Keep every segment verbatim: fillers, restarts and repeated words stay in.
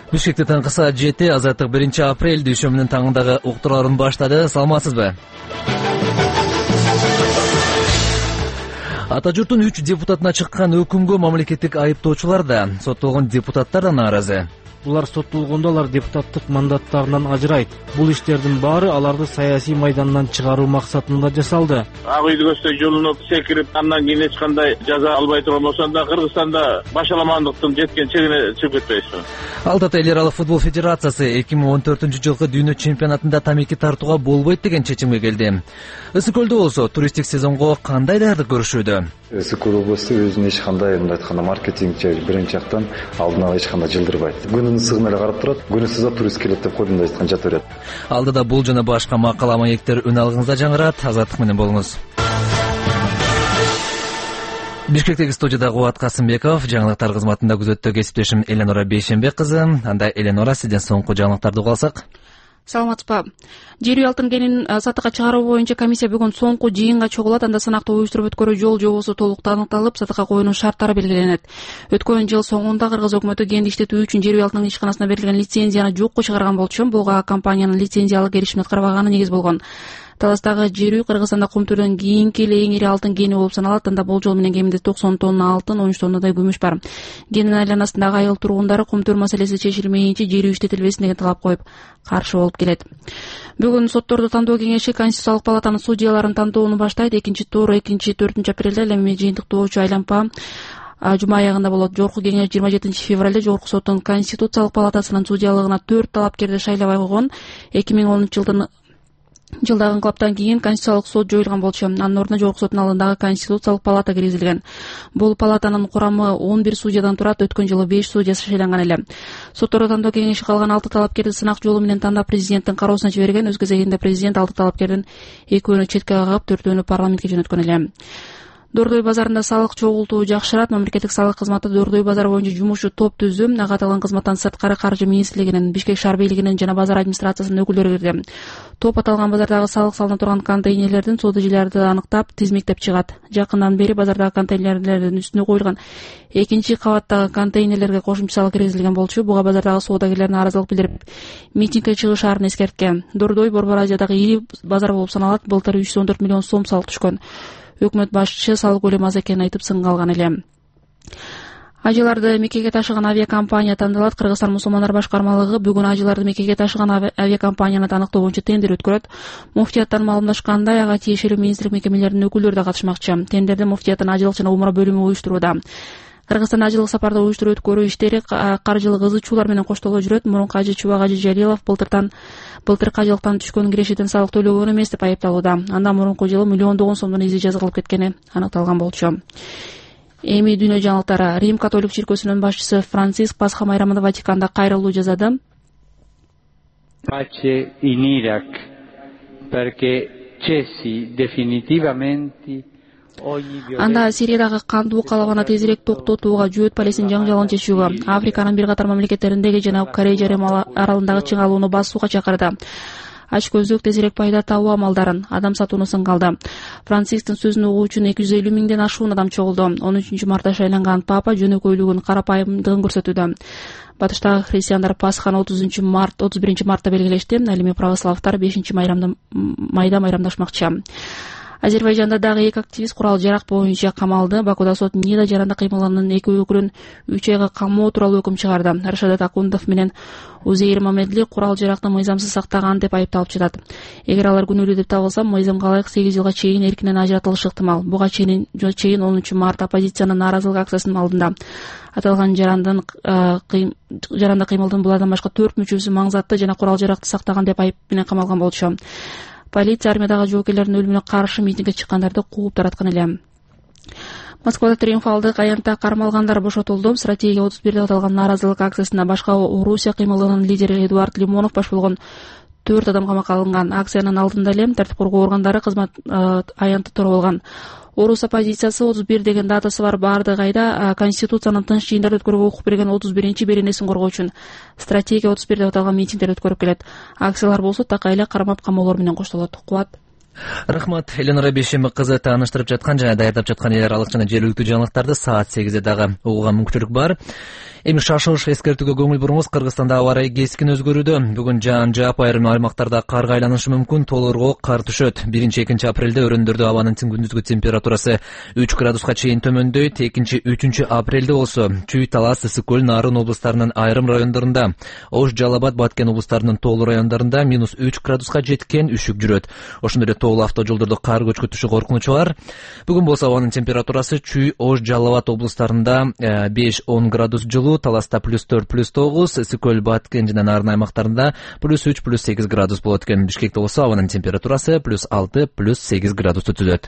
Бишкекте таңкы саат жети, Азаттык биринчи апрель дүйшөмүнүн таңындагы уктурууларын баштады. Саламатсызбы? Ата журттун үч депутатына чыккан өкүмгө мамлекеттик айыптоочулар да, соттолгон депутаттар да нааразы. Булар соттолгондо алар депутаттык мандаттарынан ажырайт. Бул иштердин баары аларды саясий майдандан чыгаруу максатында жасалды. Ак үйдү көздөй жолунуп секирип, андан кийин эч кандай жаза албай турган болсоң да Кыргызстанда башаламандыктын жеткен чегине чыгып кетпейсиң. Алтата эл аралык футбол федерациясы эки миң он төртүнчү жылкы дүйнө чемпионатында тамеки тартууга болбойт деген чечимге келди. Ысык көлдө болсо туристтик сезонго кандай даярдык көрүшүүдө? Ысык көл областу өзүн эч кандай мындай айтканда маркетинг же биринчи жактан алдын ала эч кандай жылдырбайт. Күнүнүн ысыгына эле карап турат, күн ысыса турист келет деп койдум да айткан жата берет. Алдыда бул жана башка макала маектер үн алгыңызда жаңырат. Азаттык менен болуңуз. Бишкектеги студияда Кубат Касымбеков, жаңылыктар кызматында күзөттө кесиптешим Эленора Бейшенбек кызы. Анда Эленора, сизден соңку жаңылыктарды угуп алсак. Саламатсызбы. Жер үй алтын кенин сатыкка чыгаруу боюнча комиссия бүгүн соңку жыйынга чогулат. Анда сынактуу уюштуруп өткөрүү жол жобосу толук аныкталып, сатыкка коюунун шарттары белгиленет. Өткөн жыл соңунда Кыргыз өкмөтү кенди иштетүү үчүн жер үй алтынын ишканасына берилген лицензияны жокко чыгарган болчу. Буга компаниянын лицензиялык келишимин карабаганы негиз болгон. Таластагы жер үй Кыргызстанда кумтурдан кийинки эле эң ири алтын кени болуп саналат. Анда бул жол менен кеминде токсон тонна алтын, он үч тоннадай күмүш бар. Кенин айланасындагы айыл тургундары кумтур маселеси чечилмейинче жер үй иштетилбесин деген талап коюп каршы болуп келет. Бүгүн сотторду тандоо кеңеши Конституциялык палатанын судьяларын тандоону баштайт. Экинчи тур экинчи төртүнчү апрелде эми жыйынтыктоочу айлампа жума аягында болот. Жогорку кеңеш жыйырма жетинчи февралда Жогорку соттун Конституциялык палатасынын судьялыгына төрт талапкерди шайлабай койгон. эки миң онунчу жылдын жылдагы инкылаптан кийин Конституциялык сот жоюлган болчу. Анын ордуна Жогорку соттун алдындагы Конституциялык палата киргизилген. Бул палатанын курамы он бир судьядан турат. Өткөн жылы беш судья шайланган эле. Соттордо тандоо кеңеши калган алты талапкерди сынак жолу менен тандап президенттин кароосуна жиберген. Өз кезегинде президент алты талапкердин экөөнү четке кагып, төртөөнү парламентке жөнөткөн эле. Дордой базарында салык чогултуу жакшырат. Мамлекеттик салык кызматы Дордой базары боюнча жумушчу топ түздү. Каталган кызматтан сырткары каржы министрлигинин, Бишкек шаар бийлигинин жана базар администрациясынын өкүлдөрү кирди. Топ аталган базардагы салык салына турган контейнерлердин содажыларды аныктап, тизмектеп чыгат. Жакындан бери базардагы контейнерлердин үстүнө коюлган экинчи кабаттагы контейнерлерге кошумча салык киргизилген болчу. Буга базардагы соодагерлер нааразылык билдирип, митингге чыгышаарын эскерткен. Дордой Борбор Азиядагы ири базар болуп саналат. Былтыр үч жүз он төрт миллион сом салык түшкөн. Өкмөт башчысы салык көлөмү аз экенин айтып сынга алган эле. Ажыларды Меккеге ташыган авиакомпания тандалат. Кыргызстан мусулмандар башкармалыгы бүгүн ажыларды Меккеге ташыган авиакомпанияны аныктоо боюнча тендер өткөрөт. Муфтияттан маалымдашкандай, ага тиешелүү министрлик мекемелеринин өкүлдөрү да катышмакчы. Тендерди муфтияттын ажылык жана умра бөлүмү уюштурууда. Кыргызстанда ажылык сапарда уюштуруп өткөрүү иштери каржылык ызы-чуулар менен коштоло жүрөт. Мурунку ажы Чубак Ажы Жалилов былтыртан былтыркы ажылыктан түшкөн кирешеден салык төлөгөн эмес деп айыпталууда. Андан мурунку жылы миллиондогон сомдон изи жазылып кеткени аныкталган болчу. Эми дүйнө жаңылыктары. Рим католик чиркөөсүнүн башчысы Франциск Пасха майрамында Ватиканда кайрылуу жасады. Pace in Iraq perché cessi definitivamente. Анда Сириядагы кандуу калабаны тезирээк токтотууга, жөөт Палестин жаңжалын чечүүгө, Африканын бир катар мамлекеттериндеги жана Корея жарым аралындагы чыңалууну басууга чакырды. Ачкөздүк тезирээк пайда табуу амалдарын, адам сатууну сынга алды. Францисктин сөзүн угуу үчүн эки жүз элүү миңден ашуун адам чогулду. он үчүнчү мартта шайланган папа жөнөкөйлүгүн, карапайымдыгын көрсөтүүдө. Батыштагы христиандар Пасханы отузунчу март, отуз биринчи мартта белгилешти. Ал эми православтар бешинчи майрамда майда майрамдашмакчы. Азербайжанда дагы эки активист курал жарак боюнча камалды. Бакуда сот НИДА жаранда кыймылынын эки өкүлүн үч айга камоо тууралуу өкүм чыгарды. Рашадат Акундов менен Узейр Мамедли курал жаракты мыйзамсыз сактаган деп айыпталып жатат. Эгер алар күнөөлүү деп табылса, мыйзамга ылайык сегиз жылга чейин эркинен ажыратылышы ыктымал. Буга чейин чейин онунчу март оппозициянын нааразылык акциясынын алдында аталган жарандан жаранда кыймылдын булардан башка төрт мүчөсү маңзатты жана курал жаракты сактаган деп айып менен камалган болчу. Полиция армиядагы жоокерлердин өлүмүнө каршы митингге чыккандарды кууп тараткан эле. Москвада триумфалдык аянтта кармалгандар бошотулду. Стратегия отуз бир деп аталган нааразылык акциясына башка Орусия кыймылынын лидери Эдуард Лимонов баш болгон төрт адам камакка алынган. Акциянын алдында эле тартип коргоо органдары кызмат аянтты туруп алган. Орус оппозициясы отуз бир деген датасы бар бардык айда Конституциянын тынч жыйындарды өткөрүүгө укук берген отуз биринчи беренесин коргоо үчүн стратегия отуз бир деп аталган митингдер өткөрүп келет. Акциялар болсо такай эле кармап камоолор менен коштолот. Кубат. Рахмат. Эленора Бейшенбек кызы тааныштырып жаткан жана даярдап жаткан эл аралык жана жергиликтүү жаңылыктарды саат сегизде дагы угууга мүмкүнчүлүк бар. Эми шашылыш эскертүүгө көңүл буруңуз. Кыргызстанда аба ырайы кескин өзгөрүүдө. Бүгүн жаан жаап, айрым аймактарда карга айланышы мүмкүн, толорго кар түшөт. биринчи экинчи апрелде өрөөндөрдө абанын күндүзгү температурасы үч градуска чейин төмөндөйт. экинчи үчүнчү апрелде болсо Чүй, Талас, Ысык көл, Нарын облустарынын айрым райондорунда, Ош, Жалал Абад, Баткен облустарынын тоолуу райондорунда минус үч градуска жеткен үшүк жүрөт. Ошондой эле тоолуу автожолдордо кар көчкү түшүү коркунучу бар. Бүгүн болсо абанын температурасы Чүй, Ош, Жалал Абад облустарында беш он градус жылуу, Таласта плюс төрт плюс тогуз, Ысык көл, Баткен жана Нарын аймактарында плюс үч плюс сегиз градус болот экен. Бишкекте болсо абанын температурасы плюс алты плюс сегиз градусту түзөт.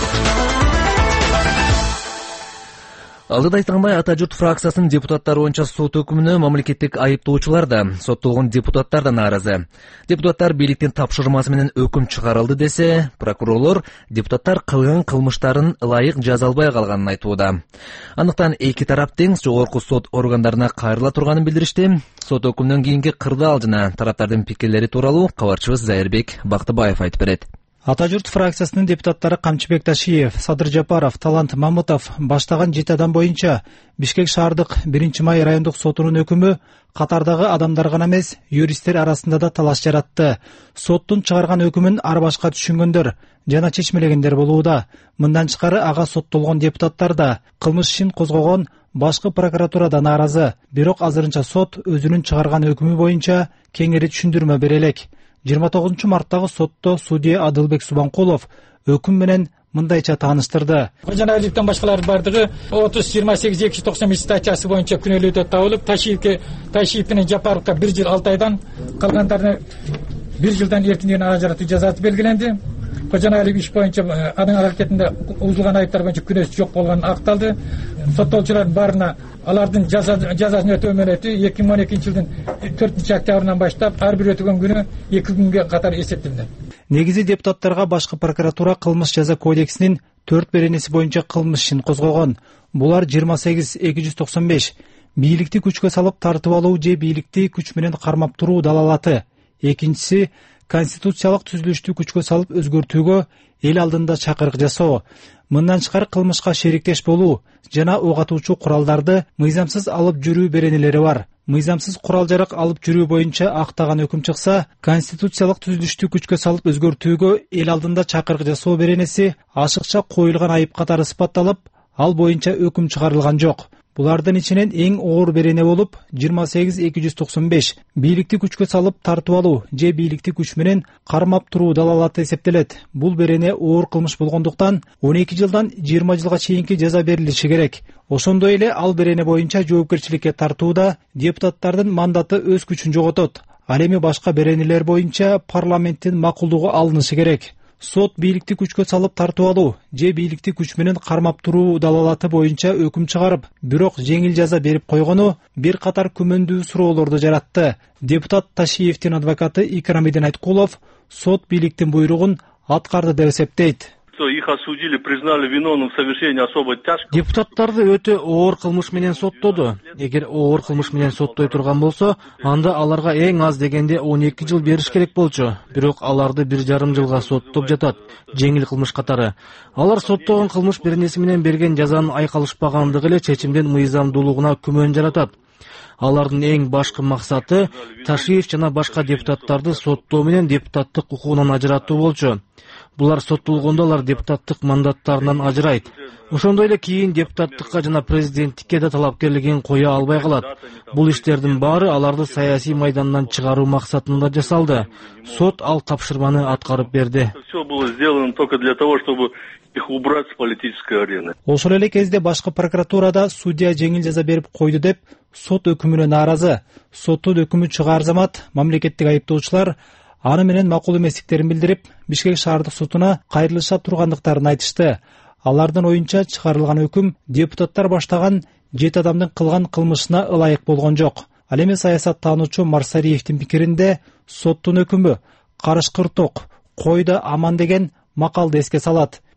Алдыда айтылгандай, Ата журт фракциясынын депутаттары боюнча сот өкүмүнө мамлекеттик айыптоочулар да, соттолгон депутаттар да нааразы. Депутаттар бийликтин тапшырмасы менен өкүм чыгарылды десе, прокурорлор депутаттар кылган кылмыштарын ылайык жаза албай калганын айтууда. Андыктан эки тарап тең жогорку сот органдарына кайрыла турганын билдиришти. Сот өкүмүнөн кийинки кырдаал жана тараптардын пикирлери тууралуу кабарчыбыз Зайырбек Бактыбаев айтып берет. Ата журт фракциясынын депутаттары Камчыбек Ташиев, Садыр Жапаров, Талант Мамытов баштаган жети адам боюнча Бишкек шаардык биринчи май райондук сотунун өкүмү катардагы адамдар гана эмес, юристтер арасында да талаш жаратты. Соттун чыгарган өкүмүн ар башка түшүнгөндөр жана чечмелегендер болууда. Мындан тышкары ага соттолгон депутаттар да кылмыш ишин козгогон башкы прокуратурада нааразы. Бирок азырынча сот өзүнүн чыгарган өкүмү боюнча кеңири түшүндүрмө бере элек. жыйырма тогузунчу марттагы сотто судья Адылбек Субанкулов өкүм менен мындайча тааныштырды. Жанайлыктан башкалар бардыгы отуз жыйырма сегиз эки жүз токсон беш статьясы боюнча күнөөлөдө табылып, Ташиевке Ташиев менен Жапаровка бир жыл алты айдан, калгандарына бир жылдан эркиндигин ара жаратуу жазасы белгиленди. Кожоналиев иш боюнча анын аракетинде узулган айыптар боюнча күнөөсү жок болгону акталды. Соттолчулардын баарына алардын жазасын өтөө мөөнөтү эки миң он экинчи жылдын төртүнчү октябрынан баштап ар бир өтөгөн күнү эки күнгө катар эсептелди. Негизи депутаттарга башкы прокуратура кылмыш жаза кодексинин төрт беренеси боюнча кылмыш ишин козгогон. Булар жыйырма сегиз эки жүз токсон беш бийликти күчкө салып тартып алуу же бийликти күч менен кармап туруу далалаты. Экинчиси конституциялык түзүлүштү күчкө салып өзгөртүүгө эл алдында чакырык жасоо. Мындан тышкары кылмышка шериктеш болуу жана ок атуучу куралдарды мыйзамсыз алып жүрүү беренелери бар. Мыйзамсыз курал жарак алып жүрүү боюнча актаган өкүм чыкса, конституциялык түзүлүштү күчкө салып өзгөртүүгө эл алдында чакырык жасоо беренеси ашыкча коюлган айып катары сыпатталып, ал боюнча өкүм чыгарылган жок. Булардын ичинен эң оор берене болуп жыйырма сегиз эки жүз токсон беш бийликти күчкө салып тартып алуу же бийликти күч менен кармап туруу далалаты эсептелет. Бул берене оор кылмыш болгондуктан он эки жылдан жыйырма жылга чейинки жаза берилиши керек. Ошондой эле ал берене боюнча жоопкерчиликке тартууда депутаттардын мандаты өз күчүн жоготот. Ал эми башка беренелер боюнча парламенттин макулдугу алынышы керек. Сот бийликти күчкө салып тартып алуу же бийликти күч менен кармап туруу далалаты боюнча өкүм чыгарып, бирок жеңил жаза берип койгону бир катар күмөндүү суроолорду жаратты. Депутат Ташиевдин адвокаты Икрамидин Айткулов сот бийликтин буйругун аткарды деп эсептейт. Их осудили, признали виновным в совершении особо тяжкого. Депутаттарды өтө оор кылмыш менен соттоду. Эгер оор кылмыш менен соттой турган болсо, анда аларга эң аз дегенде он эки жыл бериш керек болчу. Бирок аларды бир жарым жылга соттоп жатат. Жеңил кылмыш катары. Алар соттогон кылмыш беренеси менен берген жазанын айкалышпагандыгы эле чечимдин мыйзамдуулугуна күмөн жаратат. Алардын эң башкы максаты Ташиев жана башка депутаттарды соттоо менен депутаттык укугунан ажыратуу болчу. Булар соттолгондо алар депутаттык мандаттарынан ажырайт. Ошондой эле кийин депутаттыкка жана президенттикке да талапкерлигин кое албай калат. Бул иштердин баары аларды саясий майдандан чыгаруу максатында жасалды. Сот ал тапшырманы аткарып берди. Все было сделано только для того, чтобы их убрать с политической арены. Ошол эле кезде башкы прокуратурада судья жеңил жаза берип койду деп сот өкүмүнө нааразы. Соттун өкүмү чыгаар замат мамлекеттик айыптоочулар аны менен макул эместиктерин билдирип, Бишкек шаардык сотуна кайрылыша тургандыктарын айтышты. Алардын оюнча чыгарылган өкүм депутаттар баштаган жети адамдын кылган кылмышына ылайык болгон жок. Ал эми саясаттануучу Марсариевдин пикиринде соттун өкүмү карышкыр ток, койда аман деген макалды эске салат.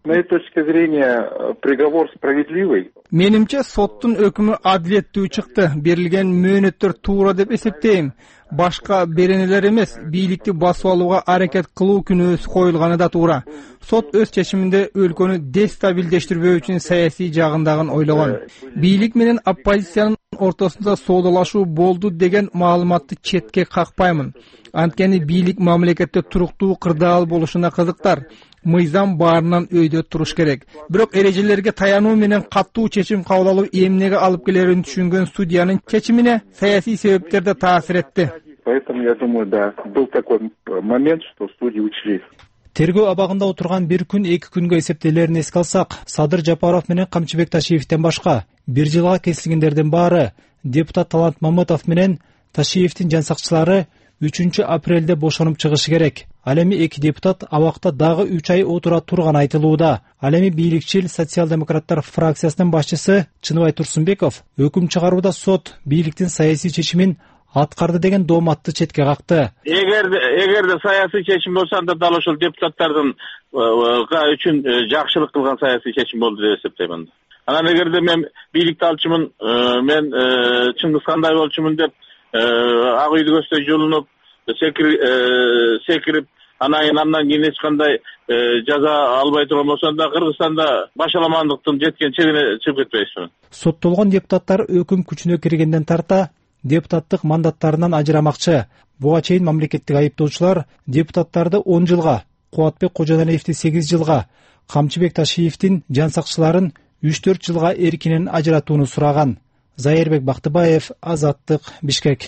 С моей точки зрения, приговор справедливый. Менимче соттун өкүмү адилеттүү чыкты. Берилген мөөнөттөр туура деп эсептейм. Башка беренелер эмес, бийликти басып алууга аракет кылуу күнөөсү коюлганы да туура. Сот өз чечиминде өлкөнү дестабилдештирбөө үчүн саясий жагындагын ойлогон. Бийлик менен оппозициянын ортосунда соодалашуу болду деген маалыматты четке какпаймын. Анткени бийлик мамлекетте туруктуу кырдаал болушуна кызыктар. Мыйзам баарынан өйдө туруш керек. Бирок эрежелерге таянуу менен каттуу чечим кабыл алуу эмнеге алып келерин түшүнгөн судьянын чечимине саясий себептер да таасир этти. Поэтому я думаю, да, был такой момент, что судьи учли. Тергөө абагында отурган бир күн эки күнгө эсептелерин эске алсак, Садыр Жапаров менен Камчыбек Ташиевден башка бир жылга кесилгендердин баары депутат Талант Мамытов менен Ташиевдин жансакчылары үчүнчү апрелде бошонуп чыгышы керек. Ал эми эки депутат абакта дагы үч ай отура турганы айтылууда. Ал эми бийликчил социал-демократтар фракциясынын башчысы Чыныбай Турсунбеков өкүм чыгарууда сот бийликтин саясий чечимин аткарды деген дооматты четке какты. Эгерде эгерде саясий чечим болсо, анда дал ошол депутаттардын үчүн жакшылык кылган саясий чечим болду деп эсептейм. Анан эгерде мен бийликти алчумун, мен Чыңгызкандай болчумун деп ак үйдү көздөй жолунуп секирип, анан андан кийин эч кандай жаза албай турган болсо, анда Кыргызстанда башаламандыктын жеткен чегине чыгып кетпейсизби? Соттолгон депутаттар өкүм күчүнө киргенден тарта депутаттык мандаттарынан ажырамакчы. Буга чейин мамлекеттик айыптоочулар депутаттарды он жылга, Кубатбек Кожоналиевди сегиз жылга, Камчыбек Ташиевдин жансакчыларын үч төрт жылга эркинен ажыратууну сураган. Зайырбек Бактыбаев, Азаттык, Бишкек.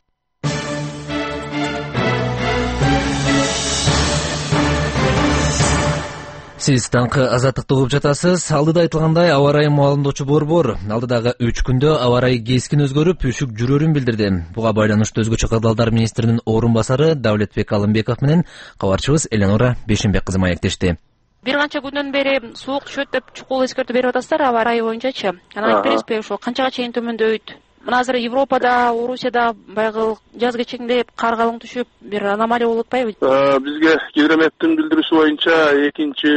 Сиз таңкы Азаттыкты угуп жатасыз. Алдыда айтылгандай, аба ырайын маалымдоочу борбор алдыдагы үч күндө аба ырайы кескин өзгөрүп, үшүк жүрөрүн билдирди. Буга байланыштуу өзгөчө кырдаалдар министринин орун басары Давлетбек Алымбеков менен кабарчыбыз Эленора Бешенбек кызы маектешти. Бир канча күндөн бери суук түшөт деп чукул эскертүү берип атасыздар аба ырайы боюнчачы. Анан айтып бересизби, ошо канчага чейин төмөндөйт? Мына азыр Европада, Орусияда байгы жаз кечиңдеп кар калың түшүп, бир аномалия болуп атпайбы? Бизге Гидрометтин билдирүүсү боюнча экинчи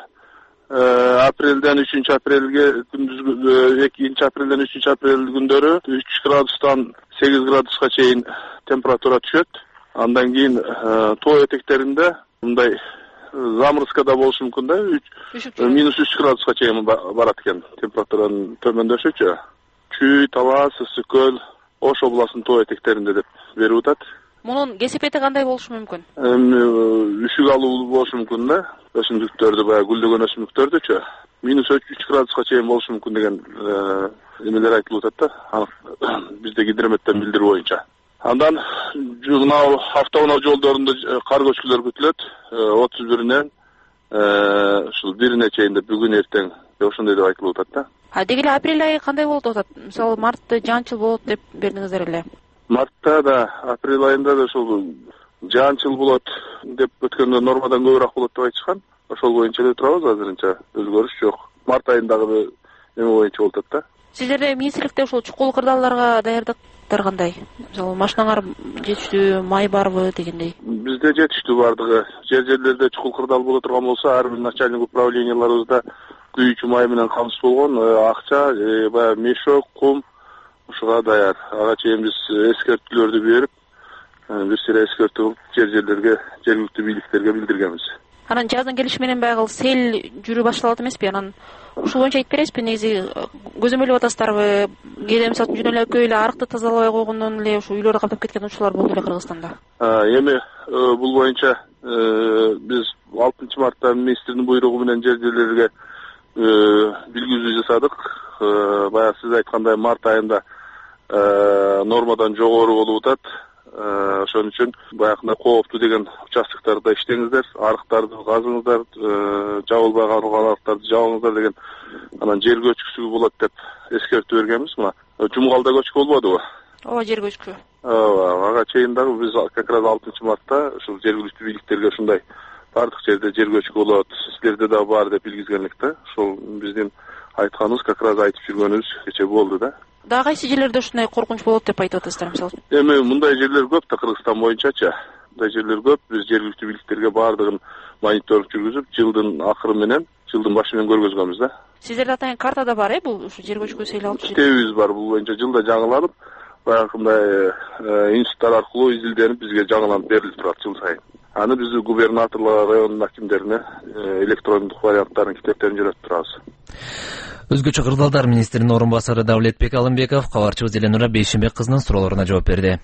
апрелден үчүнчү апрелге күндүзгү экинчи апрелден үчүнчү апрель күндөрү үч градустан сегиз градуска чейин температура түшөт. Андан кийин тоо этектеринде мындай заморозкада болушу мүмкүн да, минус үч градуска чейин барат экен температуранын төмөндөшүчү. Чүй, Талас, Ысыкөл, Ош областынын тоо этектеринде деп берип атат. Мунун кесепети кандай болушу мүмкүн? Эми үшүк алуу болушу мүмкүн да. Өсүмдүктөрдү, баягы гүлдөгөн өсүмдүктөрдүчү минус үч градуска чейин болушу мүмкүн деген эмелер айтылып атат да. Бизде Гидрометтен билдирүү боюнча. Андан мына автоунаа жолдорунда кар көчкүлөр күтүлөт. отуз биринен ушул бирине чейин деп бүгүн эртең ошондой деп айтылып атат да. А деги эле апрель айы кандай болот деп атат? Мисалы мартта жаан-чыл болот деп бердиңиздер эле. Мартта да, апрель айында да ошол жаан-чыл болот деп өткөндө нормадан көбүрөөк болот деп айтышкан. Ошол боюнча эле турабыз азырынча, өзгөрүш жок. Март айындагы эме боюнча болуп атат да. Сиздерде министрликте ошол чукул кырдаалдарга даярдыктар кандай? Мисалы машинаңар жетиштүү, май барбы дегендей? Бизде жетиштүү бардыгы. Жер-жерлерде чукул кырдаал боло турган болсо, ар бир начальник управленияларыбызда күйүүчү май менен камсыз болгон, акча, баягы мешок, кум ушуга даяр. Ага чейин биз эскертүүлөрдү берип, бир сыйра эскертүү кылып, жер-жерлерге, жергиликтүү бийликтерге билдиргенбиз. Анан жаздын келиши менен баягы сел жүрүү башталат эмеспи? Анан ушул боюнча айтып бересизби, негизи көзөмөлдөп атасыздарбы? Кээде мисалы жөн эле экөө эле арыкты тазалабай койгондон эле ушу үйлөрдү каптап кеткен учурлар болду эле Кыргызстанда. Эми бул боюнча биз алтынчы мартта министрдин буйругу менен жер-жерлерге билгизүү жасадык. Баягы сиз айткандай март айында нормадан жогору болуп атат. Ошон үчүн баягы кооптуу деген участоктарда иштеңиздер, арыктарды казыңыздар, жабылбай калган арыктарды жабыңыздар деген анан жер көчкүсү болот деп эскертүү бергенбиз. Мына Жумгалда көчкү болбодубу? Ооба, жер көчкү. Ооба, ага чейин дагы биз как раз алтынчы мартта ушул жергиликтүү бийликтерге ушундай бардык жерде жер көчкү болот, силерде да бар деп билгизгенлик да. Ошол биздин айтканыбыз, как раз айтып жүргөнүбүз кече болду да. Дагы кайсы жерлерде ушундай коркунуч болот деп айтып атасыздар мисалы? Эми мындай жерлер көп да Кыргызстан боюнчачы. Мындай жерлер көп. Биз жергиликтүү бийликтерге бардыгын мониторинг жүргүзүп, жылдын акыры менен жылдын башы менен көргөзгөнбүз да. Сиздерде атайын картада бар э бул ушу жер көчкү сейил китебибиз бар, бул боюнча жылда жаңыланып, баягындай институттар аркылуу изилденип бизге жаңыланып берилип турат жыл сайын. Аны биз губернаторлар, район акимдерине электрондук варианттарын, китептерин жөнөтүп турабыз. Өзгөчө кырдаалдар министринин орун басары Давлетбек Алымбеков кабарчыбыз Эленура Бейшенбек кызынын суроолоруна жооп берди.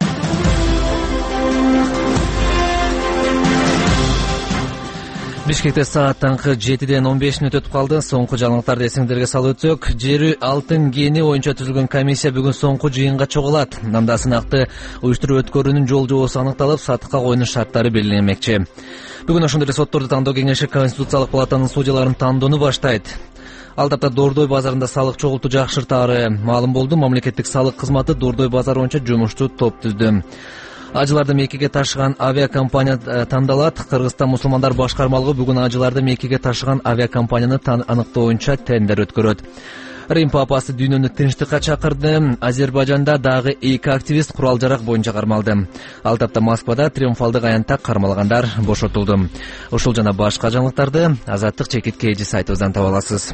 Бишкекте саат таңкы жетиден он беш мүнөт өтүп калды. Соңку жаңылыктарды эсиңдерге салып өтсөк, жери алтын кени боюнча түзүлгөн комиссия бүгүн соңку жыйынга чогулат. Анда сынақты уюштуруп өткөрүүнүн жол жобосу аныкталып, сатыкка коюунун шарттары белгиленмекчи. Бүгүн ошондой эле сотторду тандоо кеңеши Конституциялык палатанын судьяларын тандоону баштайт. Ал тапта Дордой базарында салык чогултуу жакшыртаары маалым болду. Мамлекеттик салык кызматы Дордой базары боюнча жумушчу топ түздү. Ажыларды Меккеге ташыган авиакомпания тандалат. Кыргызстан мусулмандар башкармалыгы бүгүн ажыларды Меккеге ташыган авиакомпанияны аныктоо боюнча тендер өткөрөт. Рим папасы дүйнөнү тынчтыкка чакырды. Азербайжанда дагы эки активист курал жарак боюнча кармалды. Ал тапта Москвада триумфалдык аянтта кармалгандар бошотулду. Ушул жана башка жаңылыктарды Азаттык чекитке эжи сайтыбыздан таба аласыз.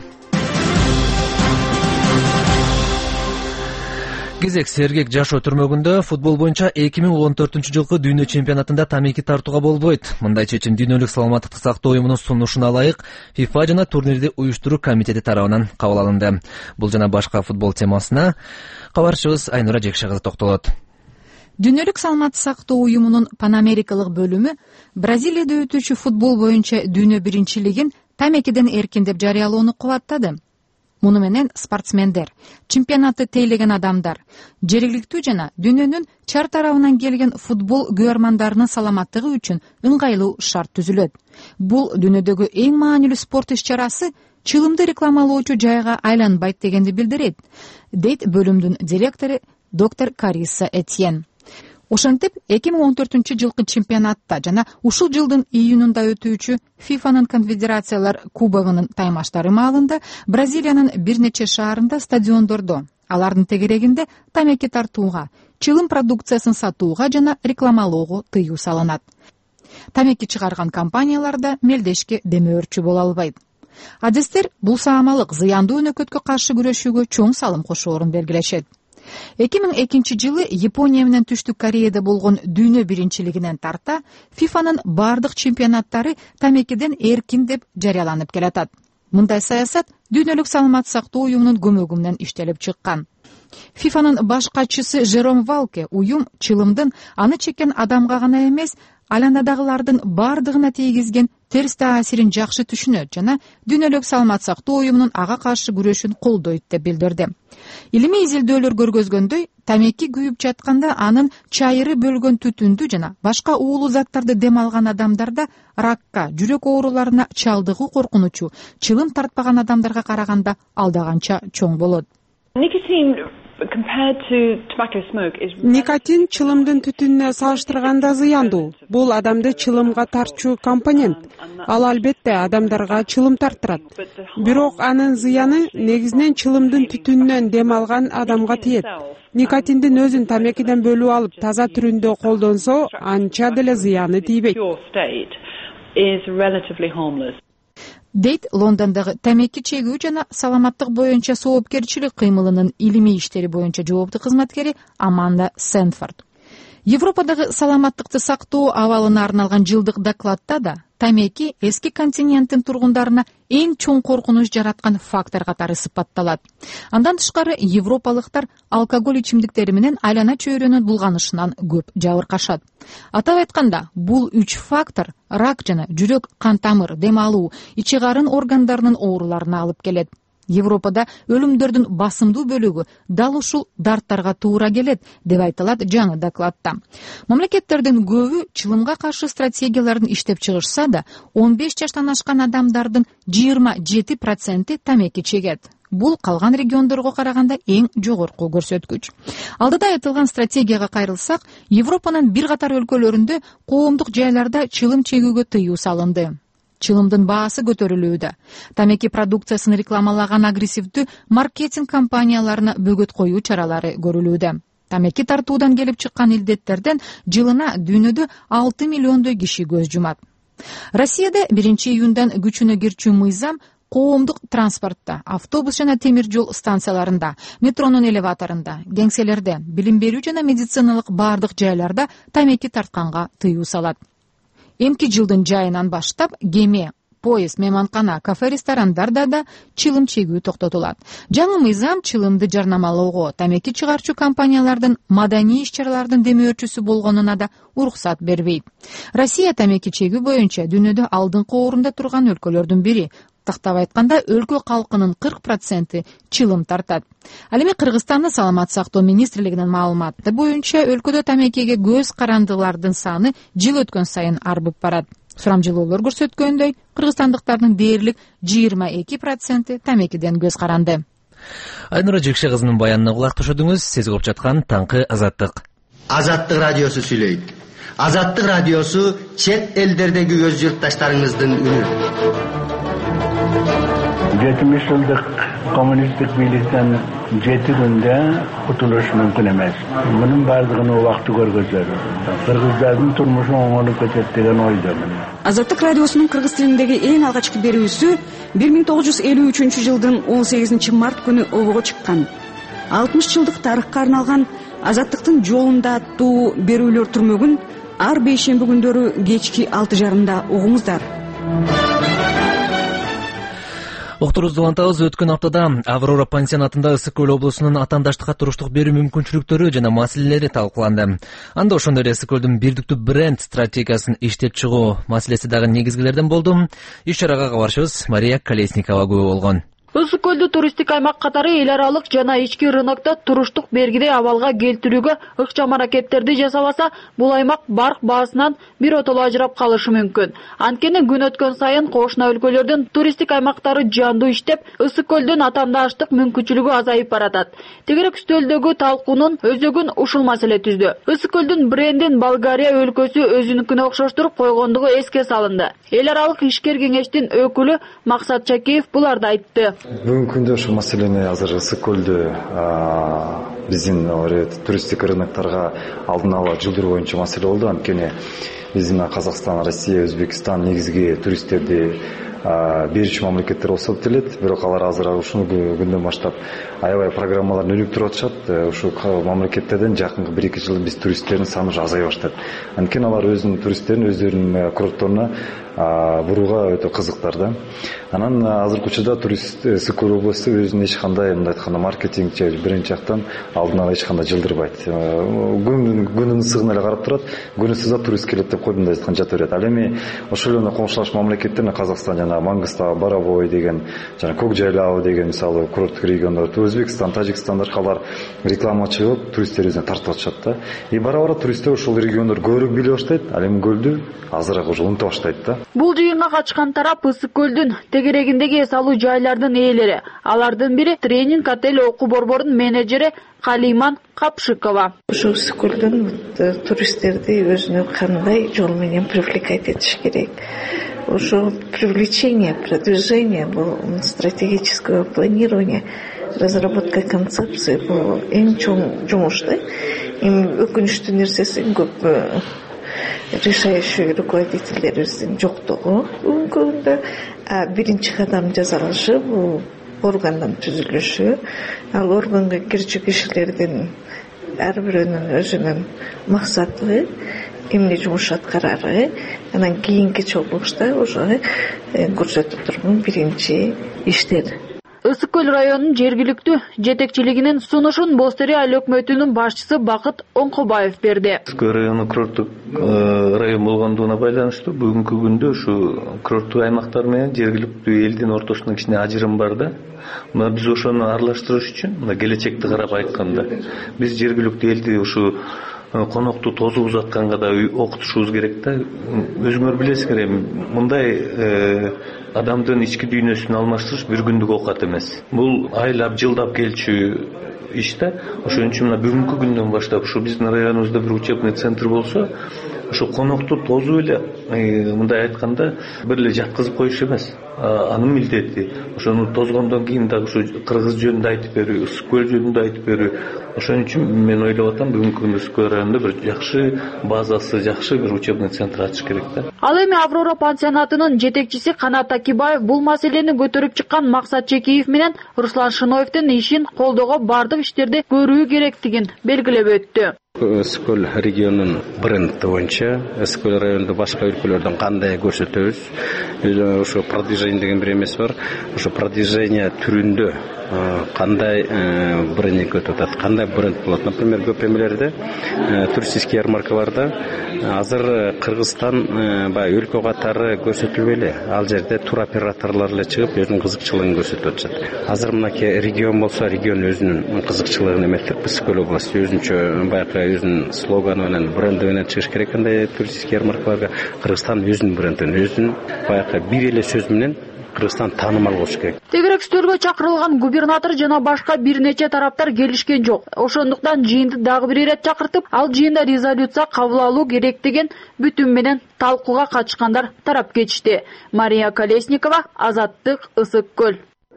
Кезек сергек жашоо түрмөгүндө футбол боюнча эки миң он төртүнчү жылкы дүйнө чемпионатында тамеки тартууга болбойт. Мындай чечим дүйнөлүк саламаттыкты сактоо уюмунун сунушуна ылайык FIFA жана турнирди уюштуруу комитети тарабынан кабыл алынды. Бул жана башка футбол темасына кабарчыбыз Айнура Жекшекызы токтолот. Дүйнөлүк саламатты сактоо уюмунун панамерикалык бөлүмү Бразилияда өтүүчү футбол боюнча дүйнө биринчилигин тамекиден эркин деп жарыялоону кубаттады. Муну менен спортсмендер, чемпионатты тейлеген адамдар, жергиликтүү жана дүйнөнүн чар тарабынан келген футбол көрөрмандарынын саламаттыгы үчүн ыңгайлуу шарт түзүлөт. Бул дүйнөдөгү эң маанилүү спорт иш-чарасы чылымды рекламалоочу жайга айланбайт дегенди билдирет, дейт бөлүмдүн директору доктор Кариса Этьен. Ошентип, эки миң он төртүнчү жылкы чемпионатта жана ушул жылдын июнунда өтүүчү фифанын конфедерациялар кубогунун таймаштары маалында Бразилиянын бир нече шаарында стадиондордо, алардын тегерегинде тамеки тартууга, чылым продукциясын сатууга жана рекламалоого тыюу салынат. Тамеки чыгарган компанияларда мелдешке демөөрчү боло албайт. Адистер бул саамалык зыяндуу өнөкөткө каршы күрөшүүгө чоң салым кошоорун белгилешет. эки миң экинчи жылы Япония менен Түштүк Кореяда болгон дүйнө биринчилигинен тарта фифанын бардык чемпионаттары тамекиден эркин деп жарыяланып келатат. Мындай саясат дүйнөлүк саламат сактоо уюмунун көмөгү менен иштелип чыккан. фифанын баш катчысы Жером Валке уюм чылымдын аны чеккен адамга гана эмес, айланадагылардын бардыгына тийгизген терс таасирин жакшы түшүнөт жана дүйнөлүк саламат сактоо уюмунун ага каршы күрөшүн колдойт деп билдирди. Илимий изилдөөлөр көргөзгөндөй, тамеки күйүп жатканда анын чайыры бөлгөн түтүндү жана башка уулуу заттарды дем алган адамдарда ракка, жүрөк ооруларына чалдыгуу коркунучу чылым тартпаган адамдарга караганда алдаганча чоң болот. Никотин чылымдын түтүнүнө салыштырганда зыяндуу. Бул адамды чылымга тартчу компонент. Ал албетте адамдарга чылым тарттырат. Бирок анын зыяны негизинен чылымдын түтүнүнөн дем алган адамга тиет. Никотиндин өзүн тамекиден бөлүп алып таза түрүндө колдонсо, анча деле зыяны тийбейт. Дейт Лондондогу тамеки чегүү жана саламаттык боюнча соопкерчилик кыймылынын илимий иштери боюнча жооптуу кызматкери Аманда Сенфорд. Европадагы саламаттыкты сактоо абалына арналган жылдык докладта да тамеки эски континенттин тургундарына эң чоң коркунуч жараткан фактор катары сыпатталат. Андан тышкары европалыктар алкоголь ичимдиктери менен айлана чөйрөнүн булганышынан көп жабыркашат. Атап айтканда, бул үч фактор рак жана жүрөк кан тамыр, дем алуу, ичи карын органдарынын ооруларына алып келет. Европада өлүмдөрдүн басымдуу бөлүгү дал ушул дарттарга туура келет деп айтылат жаңы докладта. Мамлекеттердин көбү чылымга каршы стратегияларын иштеп чыгышса да, он беш жаштан ашкан адамдардын жыйырма жети проценти тамеки чегет. Бул калган региондорго караганда эң жогорку көрсөткүч. Алдыда айтылган стратегияга кайрылсак, Европанын бир катар өлкөлөрүндө коомдук жайларда чылым чегүүгө тыюу салынды. Чылымдын баасы көтөрүлүүдө. Тамеки продукциясын рекламалаган агрессивдүү маркетинг компанияларына бөгөт коюу чаралары көрүлүүдө. Тамеки тартуудан келип чыккан илдеттерден жылына дүйнөдө алты миллиондой киши көз жумат. Россияда биринчи июндан күчүнө кирчү мыйзам коомдук транспортто, автобус жана темир жол станцияларында, метронун элеваторунда, кеңселерде, билим берүү жана медициналык бардык жайларда тамеки тартканга тыюу салат. Эмки жылдын жайынан баштап кеме, поезд, мейманкана, кафе, ресторандарда да чылым чегүү токтотулат. Жаңы мыйзам чылымды жарнамалоого, тамеки чыгарчу компаниялардын маданий иш-чаралардын демөөрчүсү болгонуна да уруксат бербейт. Россия тамеки чегүү боюнча дүйнөдө алдыңкы орунда турган өлкөлөрдүн бири. Тактап айтканда, өлкө калкынын кырк проценти чылым тартат. Ал эми Кыргызстандын саламаттык сактоо министрлигинин маалыматы боюнча өлкөдө тамекиге көз карандылардын саны жыл өткөн сайын арбып барат. Сурамжылоолор көрсөткөндөй, кыргызстандыктардын дээрлик жыйырма эки проценти тамекиден көз каранды. Айнура Жекше кызынын баянына кулак түшүдүңүз. Сиз угуп жаткан Таңкы Азаттык. Азаттык радиосу сүйлөйт. Азаттык радиосу чет элдердеги өз журтташтарыңыздын үнү. жетимиш жылдык коммунисттик бийликтен жети күндө кутулуш мүмкүн эмес. Мунун бардыгын убакты көргөзөр. Кыргыздардын турмушу оңолуп кетет деген ойдомун. Азаттык радиосунун кыргыз тилиндеги эң алгачкы берүүсү бир миң тогуз жүз элүү үчүнчү жылдын он сегизинчи март күнү обого чыккан. алтымыш жылдык тарыхка арналган Азаттыктын жолунда аттуу берүүлөр түрмөгүн ар бейшемби күндөрү кечки алты жарымда угуңуздар. Уктурубузду улантабыз. Өткөн аптада Аврора пансионатында Ысык Көл облусунун атаандаштыкка туруштук берүү мүмкүнчүлүктөрү жана маселелери талкууланды. Анда ошондой эле Ысык Көлдүн бирдиктүү бренд стратегиясын иштеп чыгуу маселеси дагы негизгилерден болду. Иш чарага кабарчыбыз Мария Колесникова күбө болгон. Ысык Көлдү туристтик аймак катары эл аралык жана ички рынокто туруштук бергиде абалга келтирүүгө ыкчам аракеттерди жасабаса, бул аймак барк баасынан биротоло ажырап калышы мүмкүн. Анткени күн өткөн сайын кошуна өлкөлөрдүн туристтик аймактары жандуу иштеп, Ысык Көлдүн атаандаштык мүмкүнчүлүгү азайып баратат. Тегерек үстөлдөгү талкуунун өзөгүн ушул маселе түздү. Ысык Көлдүн брендин Болгария өлкөсү өзүнүкүнө окшоштуруп койгондугу эске салынды. Эл аралык ишкер кеңештин өкүлү Максат Чакеев буларды айтты. Бүгүнкү күндө ушул маселени азыр Ысык Көлдү биздин туристтик рыноктарга алдын ала жылдыруу боюнча маселе болду. Анткени биздин Казакстан, Россия, Өзбекстан негизги туристтерди берүүчү мамлекеттер болсо делет. Бирок алар азыр ушул күндөн баштап аябай программаларын өнүктүрүп атышат. Ушул мамлекеттерден жакынкы бир эки жыл биз туристтердин саны уже азая баштады. Анткени алар өзүнүн туристтерин өздөрүнүн курортторуна бурууга өтө кызыктар да. Анан азыркы учурда турист Ысык Көл областы өзүнүн эч кандай мындай айтканда маркетинг же биринчи жактан алдын ала эч кандай жылдырбайт. Күн күнүн ысыгына эле карап турат. Күн ысыса турист келет деп койдум да айткан жата берет. Ал эми ошол эле коңшулаш мамлекеттерин Казакстан жана Мангыстау, Барабой деген жана Көк Жайлоо деген мисалы курорттук региондор, Өзбекстан, Тажикстан аркалар реклама чыгып, туристтер өзүнө тартып атышат да. И бара-бара туристтер ошол региондор көбүрөөк биле баштайт. Ал эми көлдү азыраак уже унута баштайт да. Бул жыйынга катышкан тарап Ысык Көлдүн тегерегиндеги эс алуу жайлардын ээлери. Алардын бири тренинг отель окуу борборунун менеджери Калиман Капшыкова. Ушул Ысык Көлдүн туристтерди өзүнө кандай жол менен привлекать этиш керек. Ошо привлечение, продвижение, стратегическое планирование, разработка концепции бул эң чоң жумуш да. Эми өкүнүчтүү нерсеси көп решающий руководителдерибиздин жоктугу. Бүгүнкү күндө биринчи кадам жасалышы бул органдын түзүлүшү. Ал органга кирчү кишилердин ар бирөөнүн өзүнүн максаты, эмне жумуш аткарары, анан кийинки чогулушта уже көрсөтүп турган биринчи иштер. Ысык Көл районунун жергиликтүү жетекчилигинин сунушун Бостери айыл өкмөтүнүн башчысы Бакыт Оңкобаев берди. Ысык Көл району курорттук район болгондугуна байланыштуу бүгүнкү күндө ушу курорттук аймактар менен жергиликтүү элдин ортосунда кичине ажырым бар да. Мына биз ошону аралаштырыш үчүн мына келечекти карап айтканда биз жергиликтүү элди ушу конокту тозуп узатканга да окутушубуз керек да. Өзүңөр билесиңер, мындай адамдын ички дүйнөсүн алмаштырыш бир күндүк окат эмес. Бул айлап, жылдап келчү иш да. Ошон үчүн мына бүгүнкү күндөн баштап ушу биздин районубузда бир учебный центр болсо, ошо конокту тосуп эле мындай айтканда бир эле жаткызып коюш эмес, анын милдети. Ошону тозгондон кийин дагы ушу Кыргыз жөнүндө айтып берүү, Ысык көл жөнүндө айтып берүү. Ошон үчүн мен ойлоп атам, бүгүнкү күндө Ысык көл районунда бир жакшы базасы, жакшы бир учебный центр ачыш керек да. Ал эми Аврора пансионатынын жетекчиси Канат Акибаев бул маселени көтөрүп чыккан Максат Чекиев менен Руслан Шыноевдин ишин колдоого бардык иштерди көрүү керектигин белгилеп өттү. Ысык көл регионунун бренди боюнча Ысык көл районунда башка өлкөлөрдөн кандай көрсөтөбүз, ошо продвижение деген бир эмес бар. Ошо продвижение түрүндө кандай брендинг өтүп атат, кандай бренд болот. Например, көп эмелерде туристический ярмаркаларда азыр Кыргызстан баягы өлкө катары көрсөтүлбөй эле. Ал жерде туроператорлор эле чыгып өзүнүн кызыкчылыгын көрсөтүп атышат. Азыр мынакей регион болсо, регион өзүнүн кызыкчылыгын эметип, Ысык көл области өзүнчө баягы өзүнүн слоганы менен, бренди менен чыгыш керек. Кандай туристический ярмаркаларга Кыргызстан өзүнүн брендин, өзүнүн баягы бир эле сөз менен Кыргызстан таанымал болуш керек. Тегерек стөлгө чакырылган губернатор жана башка бир нече тараптар келишкен жок. Ошондуктан жыйынды дагы бир ирет чакыртып, ал жыйында резолюция кабыл алуу керек деген бүтүм менен талкууга катышкандар тарап кетишти. Мария Колесникова, Азаттык, Ысык көл.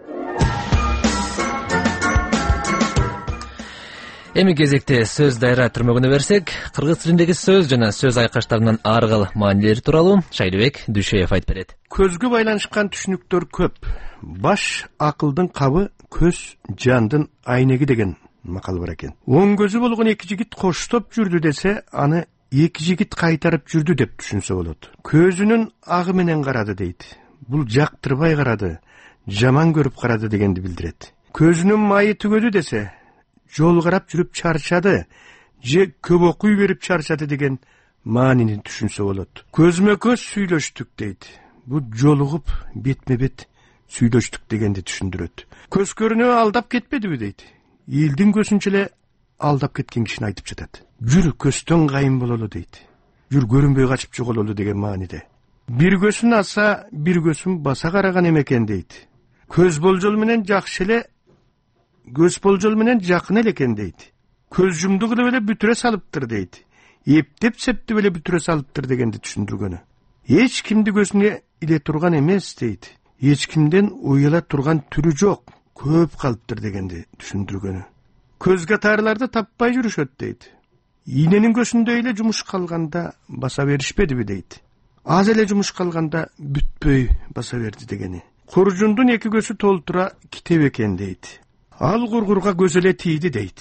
Эми кезекте сөз дайра түрмөгүнө берсек, кыргыз тилиндеги сөз жана сөз айкаштарынын ар кыл маанилери тууралуу Шайдыбек Дүшеев айтып берет. Көзгө байланышкан түшүнүктөр көп. Баш акылдын кабы, көз жандын айнеги деген макал бар экен. Оң көзү болгон эки жигит коштоп жүрдү десе, аны эки жигит кайтарып жүрдү деп түшүнсө болот. Көзүнүн агы менен карады дейт. Бул жактырбай карады, жаман көрүп карады дегенди билдирет. Көзүнүн майы түгөдү десе, жол карап жүрүп чарчады, же көп окуй берип чарчады деген маанини түшүнсө болот. Көзмө көз сүйлөштүк дейт. Бу жолугуп бетме бет сүйлөштүк дегенди түшүндүрөт. Көз көрүнө алдап кетпедиби дейт. Элдин көзүнчө эле алдап кеткен кишини айтып жатат. Жүр көздөн кайын бололу дейт. Жүр көрүнбөй качып жогололу деген мааниде. Бир көзүн аса, бир көзүн баса караган экен дейт. Көз болжол менен жакшы эле, көз болжол менен жакын эле экен дейт. Көз жумду кылып эле бүтүрө салыптыр дейт. Эптеп септип эле бүтүрө салыптыр дегенди түшүндүргөнү. Эч кимди көзүнө иле турган эмес дейт. Эч кимден уяла турган түрү жок, көп калыптыр дегенди түшүндүргөнү. Көз катарларды таппай жүрүшөт дейт.Ийненин көзүндөй эле жумуш калганда баса беришпедиби дейт. Аз эле жумуш калганда бүтпөй баса берди дегени. Куржундун эки көзү толтура китеп экен дейт. Ал кургурга көз эле тийди дейт.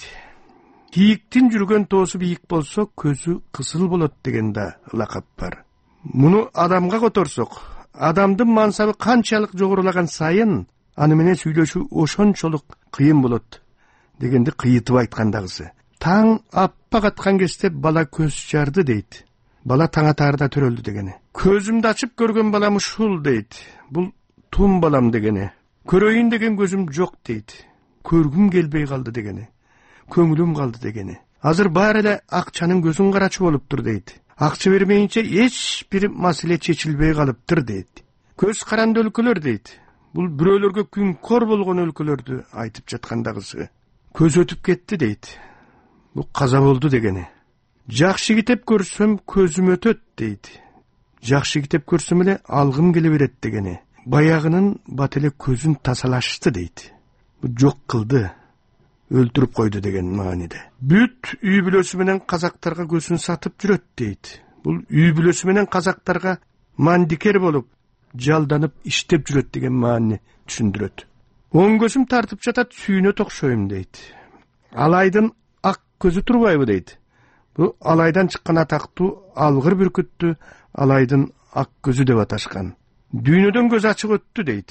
Кийиктин жүргөн тоосу бийик болсо, көзү кысыл болот деген да лакап бар. Муну адамга которсок, адамдын мансабы канчалык жогорулаган сайын, аны менен сүйлөшүү ошончолук кыйын болот дегенди кыйытып айткандагысы. Таң аппак аткан кезде бала көз жарды дейт. Бала таң атаарда төрөлдү дегени. Көзүмдү ачып көргөн балам ушул дейт. Бул тум балам дегени. Көрөйүн деген көзүм жок дейт. Көргүм келбей калды дегени. Көңүлүм калды дегени. Азыр баары эле акчанын көзүн карачы болуптур дейт. Акча бермейинче эч бир маселе чечилбей калыптыр дейт. Көз каранды өлкөлөр дейт. Бул бирөөлөргө күнкөр болгон өлкөлөрдү айтып жаткандагысы. Көз өтүп кетти дейт. Бул каза болду дегени. Жакшы китеп көрсөм көзүм өтөт дейт. Жакшы китеп көрсөм эле алгым келе берет дегени. Баягынын бат эле көзүн тазалашты дейт. Бу жок кылды, өлтүрүп койду деген мааниде. Бүт үй бүлөсү менен казактарга көзүн сатып жүрөт дейт. Бул үй бүлөсү менен казактарга мандикер болуп, жалданып иштеп жүрөт деген маани түшүндүрөт. Оң көзүм тартып жатат, сүйүнө токшойм дейт. Алайдын ак көзү турбайбы дейт. Бу алайдан чыккан атактуу алгыр бүркүттү алайдын ак көзү деп аташкан. Дүйнөдөн көз ачык өттү дейт.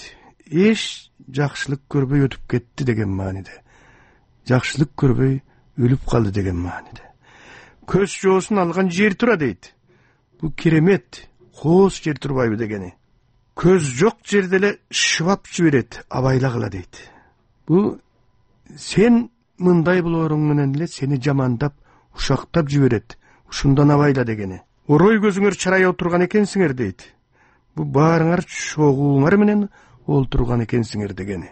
Эч жакшылык көрбөй өтүп кетти деген мааниде. Жакшылык көрбөй өлүп калды деген мааниде. Көз жоосун алган жер тура дейт. Бу керемет, коос жер турбайбы дегени. Көз жок жерде эле шыбап жиберет, абайлагыла дейт. Бу сен мындай болоруң менен эле сени жамандап, ушактап жиберет. Ушундан абайла дегени. Орой көзүңөр чарай отурган экенсиңер дейт. Бу баарыңар чогууңар менен олтурган экенсиңер дегени.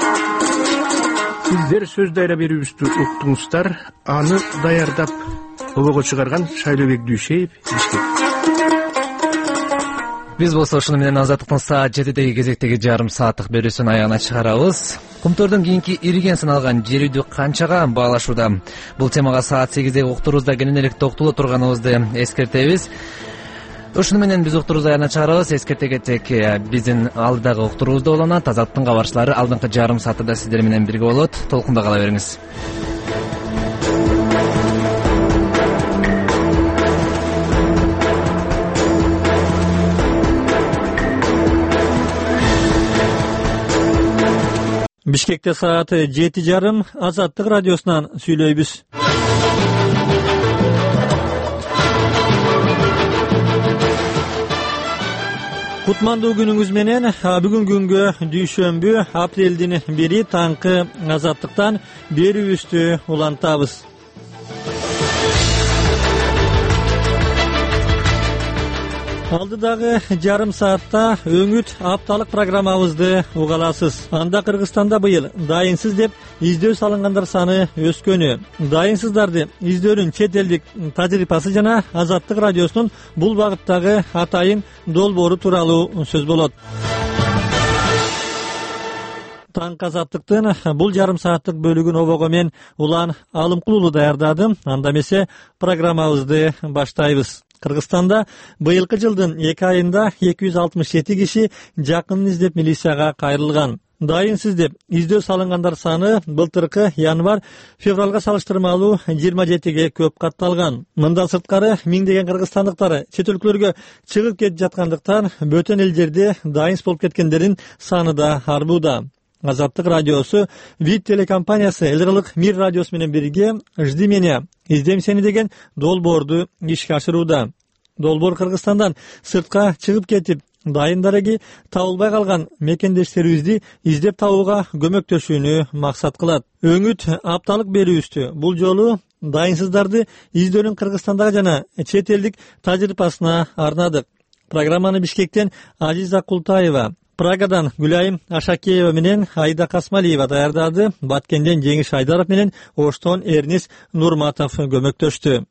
Сиздер сөз дайра берүүбүздү уктуңуздар. Аны даярдап обого чыгарган Шайлообек Дүйшеев, Бишкек. Биз болсо ушуну менен Азаттыктын саат жетидеги кезектеги жарым сааттык берүүсүн аягына чыгарабыз. Кумтордун кийинки ириген сыналган жер үйдү канчага баалашууда? Бул темага саат сегиздеги уктуруубузда кенен элек токтоло турганыбызды эскертебиз. Ушуну менен биз уктуруубузду аягына чыгарабыз. Эскерте кетсек, биздин алдыдагы уктуруубузда уланат. Азаттыктын кабарчылары алдыңкы жарым саатта сиздер менен бирге болот. Толкунда кала бериңиз. Бишкекте сааты жети жарым, Азаттык радиосунан сүйлөйбүз. Кутмандуу күнүңүз менен. Бүгүн күнгө дүйшөмбү апрелдин бери таңкы Азаттыктан берүүбүздү улантабыз. Алдыдагы жарым саатта өңүт апталык программабызды угаласыз. Анда Кыргызстанда быйыл дайынсыз деп издөө салынгандар саны өскөнү. Дайынсыздарды издөөнүн чет элдик тажрыйбасы жана Азаттык радиосунун бул багыттагы атайын долбоору тууралуу сөз болот. Таңкы Азаттыктын бул жарым сааттык бөлүгүн обого мен Улан Алымкулуу даярдадым. Анда эмесе программабызды баштайбыз. Кыргызстанда быйылкы жылдын эки айында эки жүз алтымыш жети киши жакынын издеп милицияга кайрылган. Дайынсыз деп издөө салынгандар саны былтыркы январь-февралга салыштырмалуу жыйырма жетиге көп катталган. Мындан сырткары миңдеген кыргызстандыктар чет өлкөлөргө чыгып кетип жаткандыктан бөтөн элдерде дайынсыз болуп кеткендердин саны да арбууда. Азаттык радиосу ВИП телекомпаниясы эл аралык Мир радиосу менен бирге «Жди меня, издейм сени» деген долбоорду ишке ашырууда. Долбоор Кыргызстандан сыртка чыгып кетип, дайын дареги табылбай калган мекендештерибизди издеп табууга көмөктөшүүнү максат кылат. Өңүт апталык берүүбүздү бул жолу дайынсыздарды издөөнүн Кыргызстандагы жана чет элдик тажрыйбасына арнадык. Программаны Бишкектен Азиза Култаева, Прагадан Гүлайым Ашакеева менен Айда Касмалиева даярдады. Баткенден Жеңиш Айдаров менен Оштон Эрнис Нурматов көмөктөштү.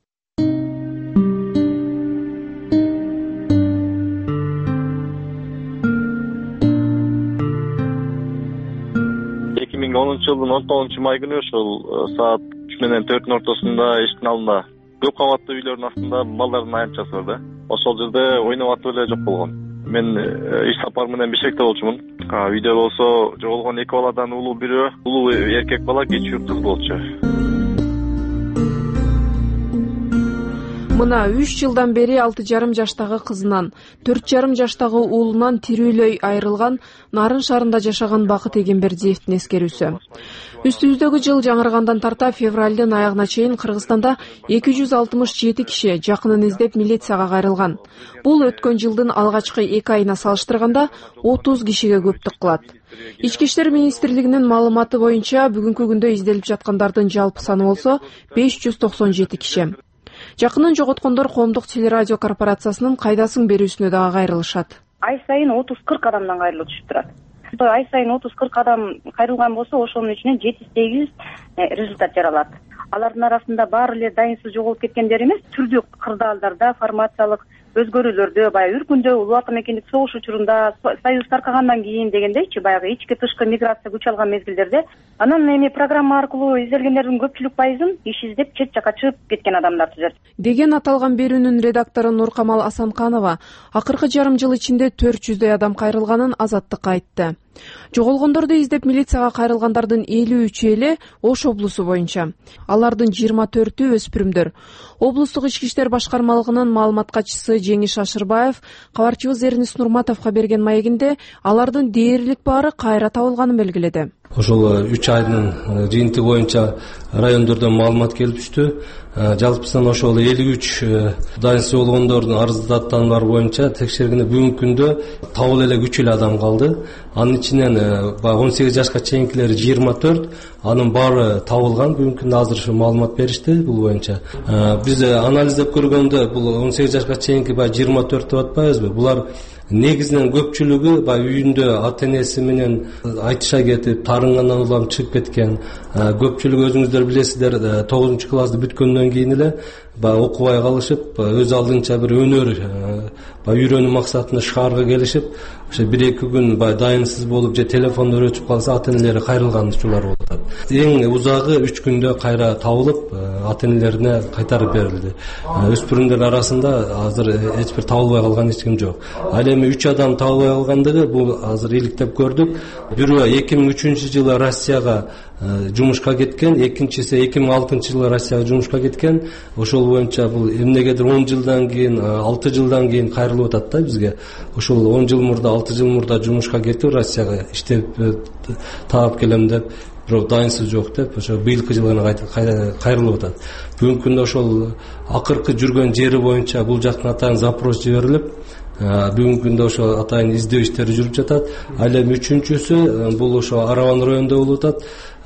эки миң онунчу жылдын он тогузунчу май күнү ошол саат үч менен төрттүн ортосунда эшиктин алдында көп кабаттуу үйлөрдүн астында балдардын аянтчасы бар да. Ошол жерде ойноп атып эле жок болгон. Мен иш сапар менен Бишкекте болчумун. Үйдө болсо жоголгон эки баладан улуу бирөө, улуу эркек бала, кичүү кыз болчу. Мына үч жылдан бери алты жарым жаштагы кызынан, төрт жарым жаштагы уулунан тирүүлөй айрылган Нарын шаарында жашаган Бакыт Эгембердиевдин эскерүүсү. Үстүбүздөгү жыл жаңыргандан тарта февралдын аягына чейин Кыргызстанда эки жүз алтымыш жети киши жакынын издеп милицияга кайрылган. Бул өткөн жылдын алгачкы эки айына салыштырганда отуз кишиге көптүк кылат. Ички иштер министрлигинин маалыматы боюнча бүгүнкү күндө изделип жаткандардын жалпы саны болсо беш жүз токсон жети киши. Жакынын жоготкондор коомдук телерадио корпорациясынын кайдасың берүүсүнө дагы кайрылышат. Ай сайын отуз кырк адамдан кайрылып түшүп турат. Ай сайын отуз кырк адам кайрылган болсо, ошонун ичинен жети сегиз результат жаралат. Алардын арасында баары эле дайынсыз жоголуп кеткендер эмес, түрдүү кырдаалдарда, формациялык өзгөрүүлөрдө, баягы үркүндө, улуу ата мекендик согуш учурунда, союз таркагандан кийин дегендейчи, баягы ички тышкы миграция күч алган мезгилдерде, анан эми программа аркылуу изделгендердин көпчүлүк пайызын иш издеп чет жакка чыгып кеткен адамдар түзөт. Деген аталган берүүнүн редактору Нуркамал Асанканова акыркы жарым жыл ичинде төрт жүздөй адам кайрылганын Азаттыкка айтты. Жоголгондорду издеп милицияга кайрылгандардын элүү үчү эле Ош облусу боюнча. Алардын жыйырма төртү өспүрүмдөр. Облустук ички иштер башкармалыгынын маалымат катчысы Жеңиш Ашырбаев кабарчыбыз Эрнис Нурматовго берген маегинде алардын дээрлик баары кайра табылганын белгиледи. Ошол үч айдын жыйынтыгы боюнча райондордон маалымат келип түштү. Жалпысынан ошол элүү үч дайынсыз болгондордун арыздаттануулары боюнча текшергенде бүгүнкү күндө табыл эле үч эле адам калды. Анын ичинен он сегиз жашка чейинкилери жыйырма төрт, анын баары табылган. Бүгүнкү күндө азыр ушу маалымат беришти бул боюнча. Биз анализдеп көргөндө бул он сегиз жашка чейинки баягы жыйырма төрт деп атпайбызбы? Булар негизинен көпчүлүгү баягы үйүндө ата энеси менен айтыша кетип таарынгандан улам чыгып кеткен. Көпчүлүгү өзүңүздөр билесиздер, тогузунчу классты бүткөндөн кийин эле баягы окубай калышып, өз алдынча бир өнөр баягы үйрөнүү максатында шаарга келишип, ошо бир эки күн баягы дайынсыз болуп же телефондор өчүп калса ата энелери кайрылган учурлар болуп атат. Эң узагы үч күндө кайра табылып, ата энелерине кайтарып берилди. Өспүрүмдөр арасында азыр эч бир табылбай калган эч ким жок. Ал эми үч адам табылбай калгандыгы бул азыр иликтеп көрдүк. Бирөө эки миң үчүнчү жылы Россияга жумушка кеткен, экинчиси эки миң алтынчы жылы Россияга жумушка кеткен. Ошол боюнча бул эмнегедир он жылдан кийин, алты жылдан кийин кайрылып атат да бизге. Ошол он жыл мурда, алты жыл мурда жумушка кетип Россияга иштеп таап келем деп, бирок дайынсыз жок деп, ошо быйылкы жылы кайрылып атат. Бүгүнкү күндө ошол акыркы жүргөн жери боюнча бул жактан атайын запрос жиберилип, бүгүнкү күндө ошо атайын издөө иштери жүрүп жатат. Ал эми үчүнчүсү бул ошо Араван районунда болуп атат.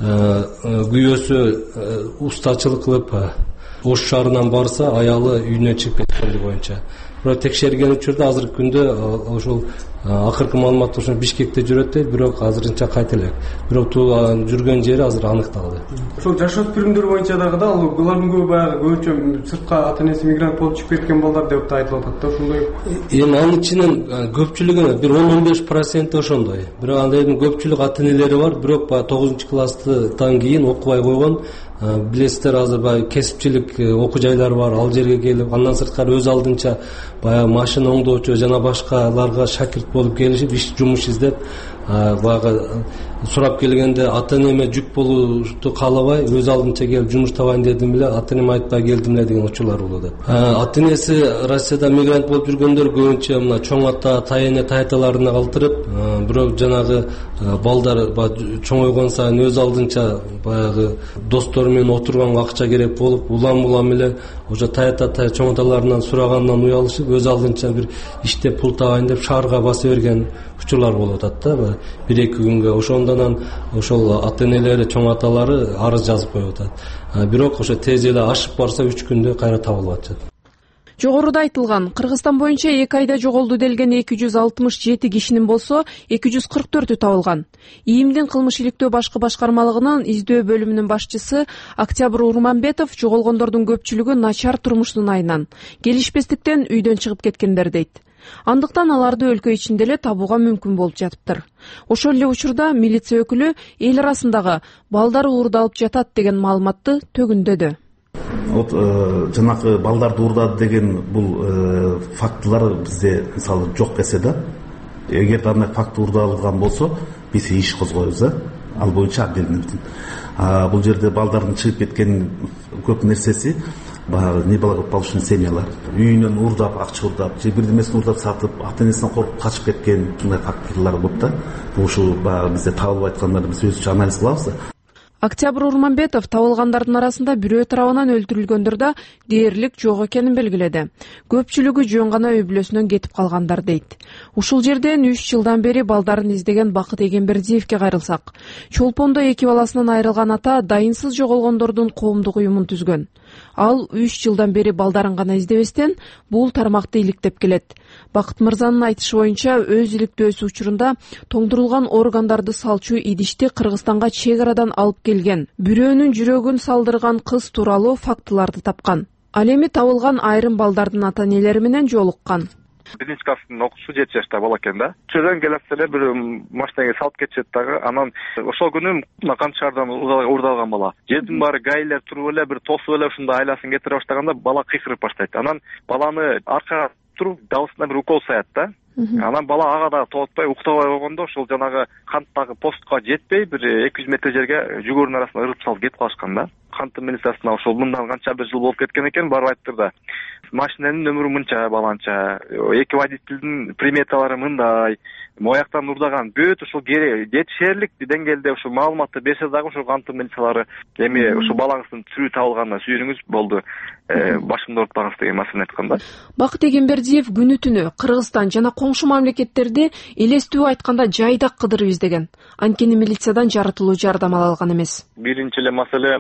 Күйөөсү устачылык кылып Ош шаарынан барса, аялы үйүнөн чыгып кеткендиги боюнча. Бирок текшерген учурда азыркы күндө ошол акыркы маалымат ошо Бишкекте жүрөт дейт, бирок азырынча кайт элек. Бирок жүргөн жери азыр аныкталды. Ошол жаш өспүрүмдөр боюнча дагы да ал булардын көбү баягы көбүнчө сыртка ата энеси мигрант болуп чыгып кеткен балдар деп да айтылып атат да, ошондой. Эми анын ичинен көпчүлүгү бир он он беш проценти ошондой. Бирок анда эми көпчүлүк ата энелери бар, бирок баягы тогузунчу класстан кийин окубай койгон. Билесиздер, азыр баягы кесипчилик окуу жайлары бар, ал жерге келип, андан сырткары өз алдынча баягы машина оңдоочу жана башкаларга шакирт болуп келишип, иш жумуш издеп, баягы сурап келгенде ата энеме жүк болушту каалабай, өз алдынча келип жумуш табайын дедим эле, ата энеме айтпай келдим эле деген учурлар болот. Ата энеси Россияда мигрант болуп жүргөндөр көбүнчө мына чоң ата, тайене, тайталарына калтырып, бирок жанагы балдар чоңойгон сайын өз алдынча баягы достору менен отурганга акча керек болуп, улам-улам эле ошо тайта, чоң аталарынан сурагандан уялышып, өз алдынча бир иштеп пул табайын деп шаарга баса берген учурлар болуп атат да, бир эки күнгө. Ошондон ошол ата энелери, чоң аталары арыз жазып коюп атат. Бирок ошо тез эле ашып барса үч күндө кайра табылып атат. Жогоруда айтылган, Кыргызстан боюнча эки айда жоголду делген эки жүз алтымыш жети кишинин болсо эки жүз кырк төртү табылган. ИИМдин кылмыш иликтөө башкы башкармалыгынын издөө бөлүмүнүн башчысы Октябрь Урманбетов жогolгондордун көпчүлүгү начар турмуштун айынан, келишпестиктен үйдөн чыгып кеткендер дейт. Андыктан аларды өлкө ичинде эле табууга мүмкүн болуп жатыптыр. Ошол эле учурда милиция өкүлү эл арасындагы балдар уурдалып жатат деген маалыматты төгүндөдү. Вот жанагы балдарды уурдады деген бул фактылар бизде мисалы жок десе да, эгер андай факт уурдалган болсо биз иш козгойбуз да, ал боюнча абдел. Бул жерде балдардын чыгып кеткен көп нерсеси баягы не бала болушун семьялар үйүнөн уурдап, акча уурдап, же бирдемесин уурдап сатып, ата энесинен коркуп качып кеткен ушундай фактлар болуп да. Бул ушу баягы бизде табылып айткандарды биз өзүбүзчө анализ кылабыз да. Октябрь Урманбетов табылгандардын арасында бирөө тарабынан өлтүрүлгөндөр да дээрлик жок экенин белгиледи. Көпчүлүгү жөн гана үй бүлөсүнөн кетип калгандар дейт. Ушул жерден үч жылдан бери балдарын издеген Бакыт Эгембердиевке кайрылсак, Чолпондо эки баласынан айрылган ата дайынсыз жоголгондордун коомдук уюмун түзгөн. Ал үч жылдан бери балдарын гана издебестен бул тармакты иликтеп келет. Бакыт мырзанын айтышы боюнча өз иликтөөсү учурунда тоңдурулган органдарды салчу идишти Кыргызстанга чек арадан алып келген, бирөөнүн жүрөгүн салдырган кыз тууралуу фактыларды тапкан. Ал эми табылган айрым балдардын ата энелери менен жолуккан. Биринчи класстын окуучусу жети жашта бала экен да. Чөйдөн келип эле бир машинага салып кетишет дагы. Анан ошол күнү Кант шаардан уурдалган бала. Жердин баары гаилер туруп эле бир тосуп эле ушундай айласын кетире баштаганда бала кыйкырып баштайт. Анан баланы аркага туруп дабысына бир укол саят да. Анан бала ага дагы тоотпай уктабай койгондо ошол жанагы канттагы постко жетпей бир эки жүз метр жерге жүгөрүнүн арасына ырып салып кетип калышкан да. Канттын милициясына ошол мындан канча бир жыл болуп кеткен экен, барып айтыптыр да. Машинанын нөмүрү мынча баланча, эки водительдин приметалары мындай, мояктан уурдаган бүт ушул жетишерлик деңгээлде ушул маалыматты берсе дагы ошол канттын милициялары эми ушул балаңыздын тирүү табылганына сүйүнүңүз болду, башымды оорутпаңыз деген маселени айткан да. Бакыт Эгембердиев күнү түнү Кыргызстан жана коңшу мамлекеттерди элестүү айтканда жайдак кыдырып издеген. Анткени милициядан жаратылуу жардам ала алган эмес. Биринчи эле маселе ошо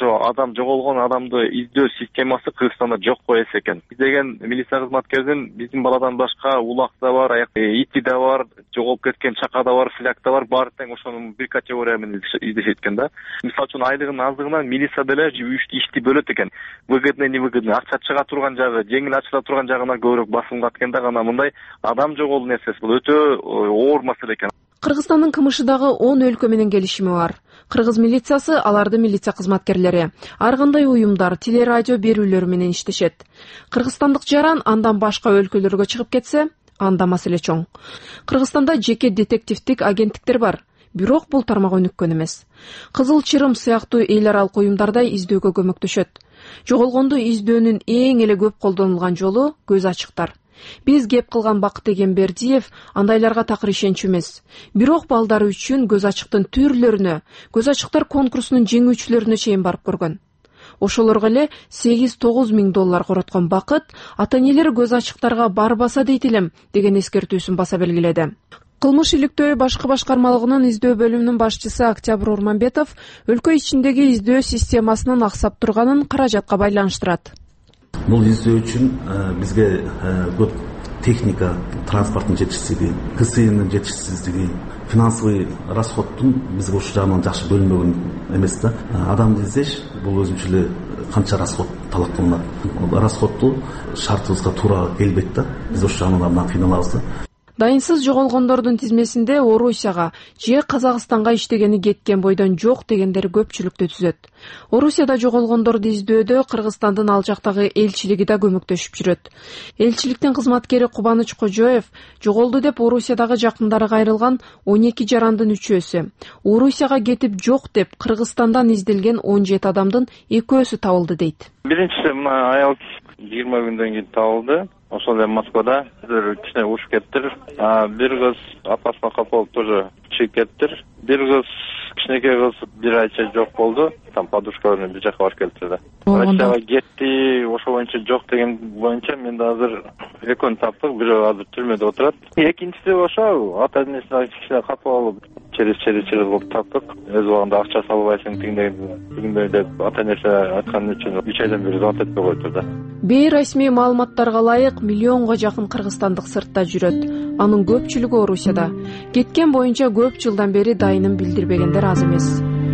ошо адам жоголгон адамды издөө системасы Кыргызстанда жок эмес экен. Биз деген милиция кызматкердин биздин баладан башка улак да бар, ити да бар, жоголуп кеткен чака да бар, фляк да бар, баары тең ошонун бир категория менен издешет экен да. Мисалы үчүн айлыгынын аздыгынан милиция деле ишти бөлөт экен. Выгодный, невыгодный, акча чыга турган жагы, жеңил ачыла турган жагына көбүрөөк басымга атканда гана мындай адам жоголуу нерсеси бул өтө оор маселе экен. Кыргызстандын КМШдагы он өлкө менен келишими бар. Кыргыз милициясы аларды милиция кызматкерлери, ар кандай уюмдар, телерадио берүүлөрү менен иштешет. Кыргызстандык жаран андан башка өлкөлөргө чыгып кетсе, анда маселе чоң. Кыргызстанда жеке детективдик агенттиктер бар, бирок бул тармак өнүккөн эмес. Кызыл Чырым сыяктуу эл аралык уюмдарда издөөгө көмөктөшөт. Жоголгонду издөөнүн эң эле көп колдонулган жолу көз ачыктар. Биз кеп кылган Бакыт Эгембердиев андайларга такыр ишенчү эмес. Бирок балдары үчүн көз ачыктын түрлөрүнө, көз ачыктар конкурсунун жеңүүчүлөрүнө чейин барып көргөн. Ошолорго эле сегиз тогуз миң доллар короткон Бакыт ата-энелери көз ачыктарга барбаса дейт элем деген эскертүүсүн баса белгиледи. Кылмыш иликтөө башкы башкармалыгынын издөө бөлүмүнүн башчысы Октябрь Урманбетов өлкө ичиндеги издөө системасынын аксап турганын каражатка байланыштырат. Бул издөө үчүн бизге көп техника, транспорттун жетишсиздиги, КСИнин жетишсиздиги, финансовый расходтун бизге ушул жагынан жакшы бөлүнбөгөн эмес да. Адамды издеш бул өзүнчө эле канча расход талап кылынат. Расходту шартыбызга туура келбейт да. Биз ушул жагынан абдан кыйналабыз да. Дайынсыз жоголгондордун тизмесинде Орусияга же Казакстанга иштегени кеткен бойдон жок дегендер көпчүлүктү түзөт. Орусияда жоголгондорду издөдө Кыргызстандын ал жактагы элчилиги да көмөктөшүп жүрөт. Элчиликтин кызматкери Кубаныч Кожоев жоголду деп Орусиядагы жакындары кайрылган он эки жарандын үчөөсү, Орусияга кетип жок деп Кыргызстандан изделген он жети адамдын экөөсү табылды дейт. Биринчиси мына аял жыйырма күндөн кийин табылды. Ошол эле Москвада бир кичине ушуп кеттир. Бир кыз апасына кап болуп тоже чыгып кеттир. Бир кыз кичинекей кыз бир айча жок болду. Там подушка менен бир жака барып келди да. Россияга кетти, ошол боюнча жок деген боюнча мен да азыр экөөнү таптык, бирөө азыр түрмөдө отурат. Экинчиси ошо ата-энесине кичине капа болуп через через через болуп таптык. Өз убагында акча салбайсың тигиндей деп ата-энеси айткан үчүн үч айдан бери зат этпей коюптур да. Бейресми маалыматтарга ылайык миллионго жакын кыргызстандык сыртта жүрөт. Анын көпчүлүгү Орусияда. Кеткен боюнча көп жылдан бери дайынын билдирбегендер аз эмес.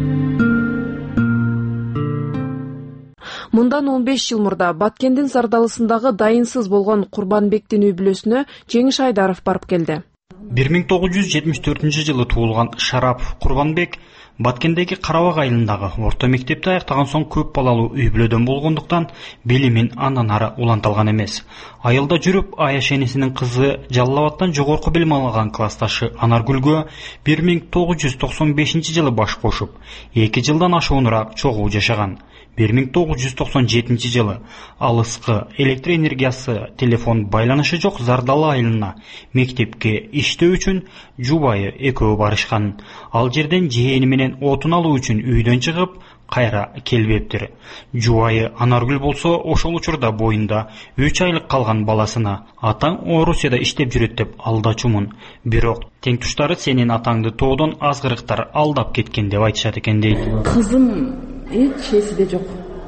Мындан он беш жыл мурда Баткендин Сардалысындагы дайынсыз болгон Курбанбектин үй бүлөсүнө Жеңиш Айдаров барып келди. бир миң тогуз жүз жетимиш төртүнчү жылы туулган Шарапов Курбанбек Баткендеги Карабак айылындагы орто мектепти аяктаган соң көп балалуу үй бүлөдөн болгондуктан билимин андан ары уланталган эмес. Айылда жүрүп Аяш энесинин кызы Жалал Абадтан жогорку билим алган классташы Анаргүлгө бир миң тогуз жүз токсон бешинчи жылы баш кошуп, эки жылдан ашуунураак чогуу жашаган. бир миң тогуз жүз токсон жетинчи жылы алыскы электр энергиясы, телефон байланышы жок Зардалы айылына мектепке иштөө үчүн жубайы экөө барышкан. Ал жерден жээни менен отун алуу үчүн үйдөн чыгып, кайра келбептир. Жубайы Анаргүл болсо ошол учурда боюнда үч айлык калган баласына атаң Орусияда иштеп жүрөт деп алдачумун. Бирок тең туштары сенин атаңды тоодон азгырыктар алдап кеткен деп айтышат экен дейт. Кызым эч эсиде жок.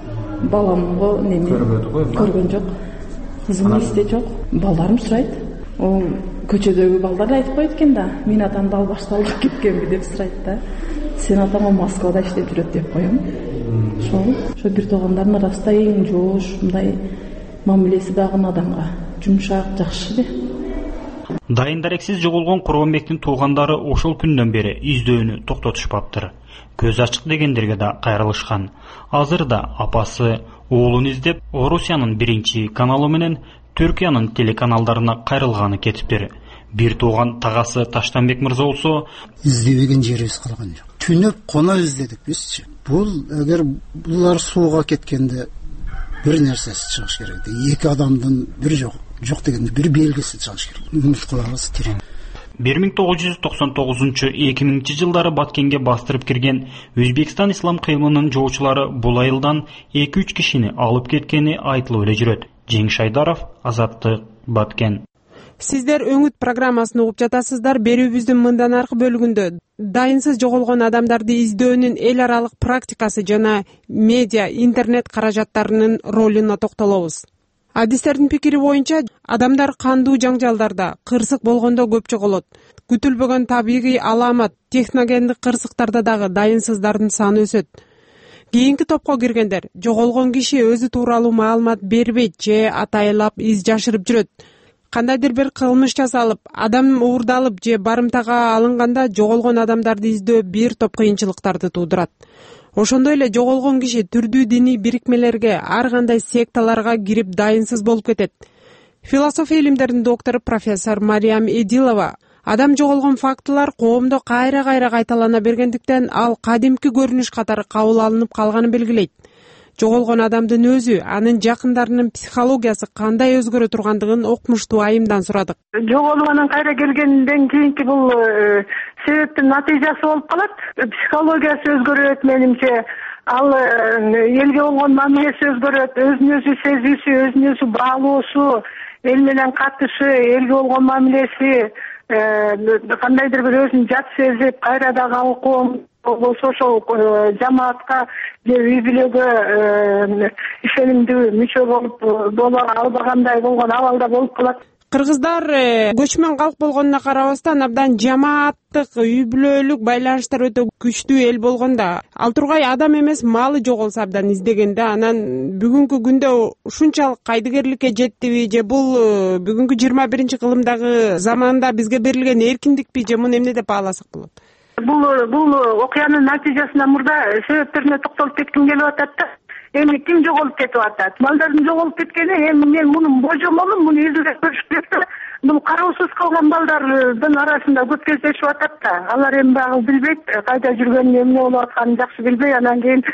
Баламго неме көргөн жок. Кызым эсте жок. Балдарым сурайт. Ол көчөдөгү балдар айтып коет экен да, мен атамды алып башталып кеткенби деп сурайт да. Сен атаң Москвада иштеп жүрөт деп коем. Ошол, ошо бир туугандардын арасында эң жоош, мындай мамилеси дагы адамга жумшак, жакшы де. Дайын дарексиз жоголгон Курбанбектин туугандары ошол күндөн бери издөөнү токтотушпаптыр. Көз ачык дегендерге да кайрылышкан. Азырда апасы уулун издеп Орусиянын биринчи каналы менен Түркиянын телеканалдарына кайрылганы кетиптир. Бир тууган тагасы Таштанбек мырза болсо, издебеген жерибиз калган жок. Түнөп кона издедик бизчи. Бул эгер булар сууга кеткенде бир нерсеси чыгыш керек. Эки адамдын бир жок, жок дегенде бир белгиси чыгыш керек. Үмүт кылабыз тире. бир миң тогуз жүз токсон тогузунчу эки миңинчи жылдары Баткенге бастырып кирген Өзбекстан ислам кыймынын жоочулары бул айылдан эки үч кишини алып кеткени айтылып эле жүрөт. Жеңиш Айдаров, Азаттык, Баткен. Сиздер Өңүт программасын угуп жатасыздар. Берүүбүздүн мындан аркы бөлүгүндө дайынсыз жоголгон адамдарды издөөнүн эл аралык практикасы жана медиа, интернет каражаттарынын ролуна токтолобуз. Адистердин пикири боюнча, адамдар кандуу жаңжалдарда, кырсык болгондо көп жоголот. Күтүлбөгөн табигый аламат, техногендик кырсыктарда дагы дайынсыздардын саны өсөт. Кийинки топко киргендер жоголгон киши өзү тууралуу маалымат бербейт же атайлап из жашырып жүрөт. Кандайдыр бир кылмыш жасалып, адам уурдалып же барымтага алынганда жоголгон адамдарды издөө бир топ кыйынчылыктарды туудурат. Ошондой эле жоголгон киши түрдүү диний бирикмелерге, ар кандай секталарга кирип дайынсыз болуп кетет. Философия илимдеринин доктору профессор Мариям Эдилова адам жоголгон фактылар коомдо кайра-кайра кайталана бергендиктен ал кадимки көрүнүш катары кабыл алынып калганын белгилейт. Жоголгон адамдын өзү, анын жакындарынын психологиясы кандай өзгөрө тургандыгын окумуштуу айымдан сурадык. Жоголгонун кайра келгенден кийинки бул себептин натыйжасы болуп калат. Психологиясы өзгөрөт менимче. Ал элге болгон мамилеси өзгөрөт, өзүн өзү сезүүсү, өзүн өзү баалоосу, эл менен катышы, элге болгон мамилеси, кандайдыр бир өзүн жат сезип, кайра дагы ал коом болсо ошол жамаатка же үй бүлөгө ишенимдүү мүчө болуп боло албагандай болгон абалда болуп калат. Кыргыздар көчмөн калк болгонуна карабастан абдан жамааттык, үй бүлөлүк байланыштар өтө күчтүү эл болгонда, ал тургай адам эмес малы жоголсо абдан издегенде, анан бүгүнкү күндө ушунчалык кайдыгерликке жеттиби же бул бүгүнкү жыйырма биринчи кылымдагы заманда бизге берилген эркиндикпи же муну эмне деп бааласак болот? Бул бул окуянын натыйжасына мурда себептерине токтолуп кетким келип атат да. Эми ким жоголуп кетип атат? Балдардын жоголуп кеткени, эми мен мунун божомолун, муну изилдеп көрүш керек. Бул кароосуз калган балдардын арасында көп кездешип атат да. Алар эми багы билбейт, кайда жүргөнүн, эмне болуп атканын жакшы билбей, анан кийин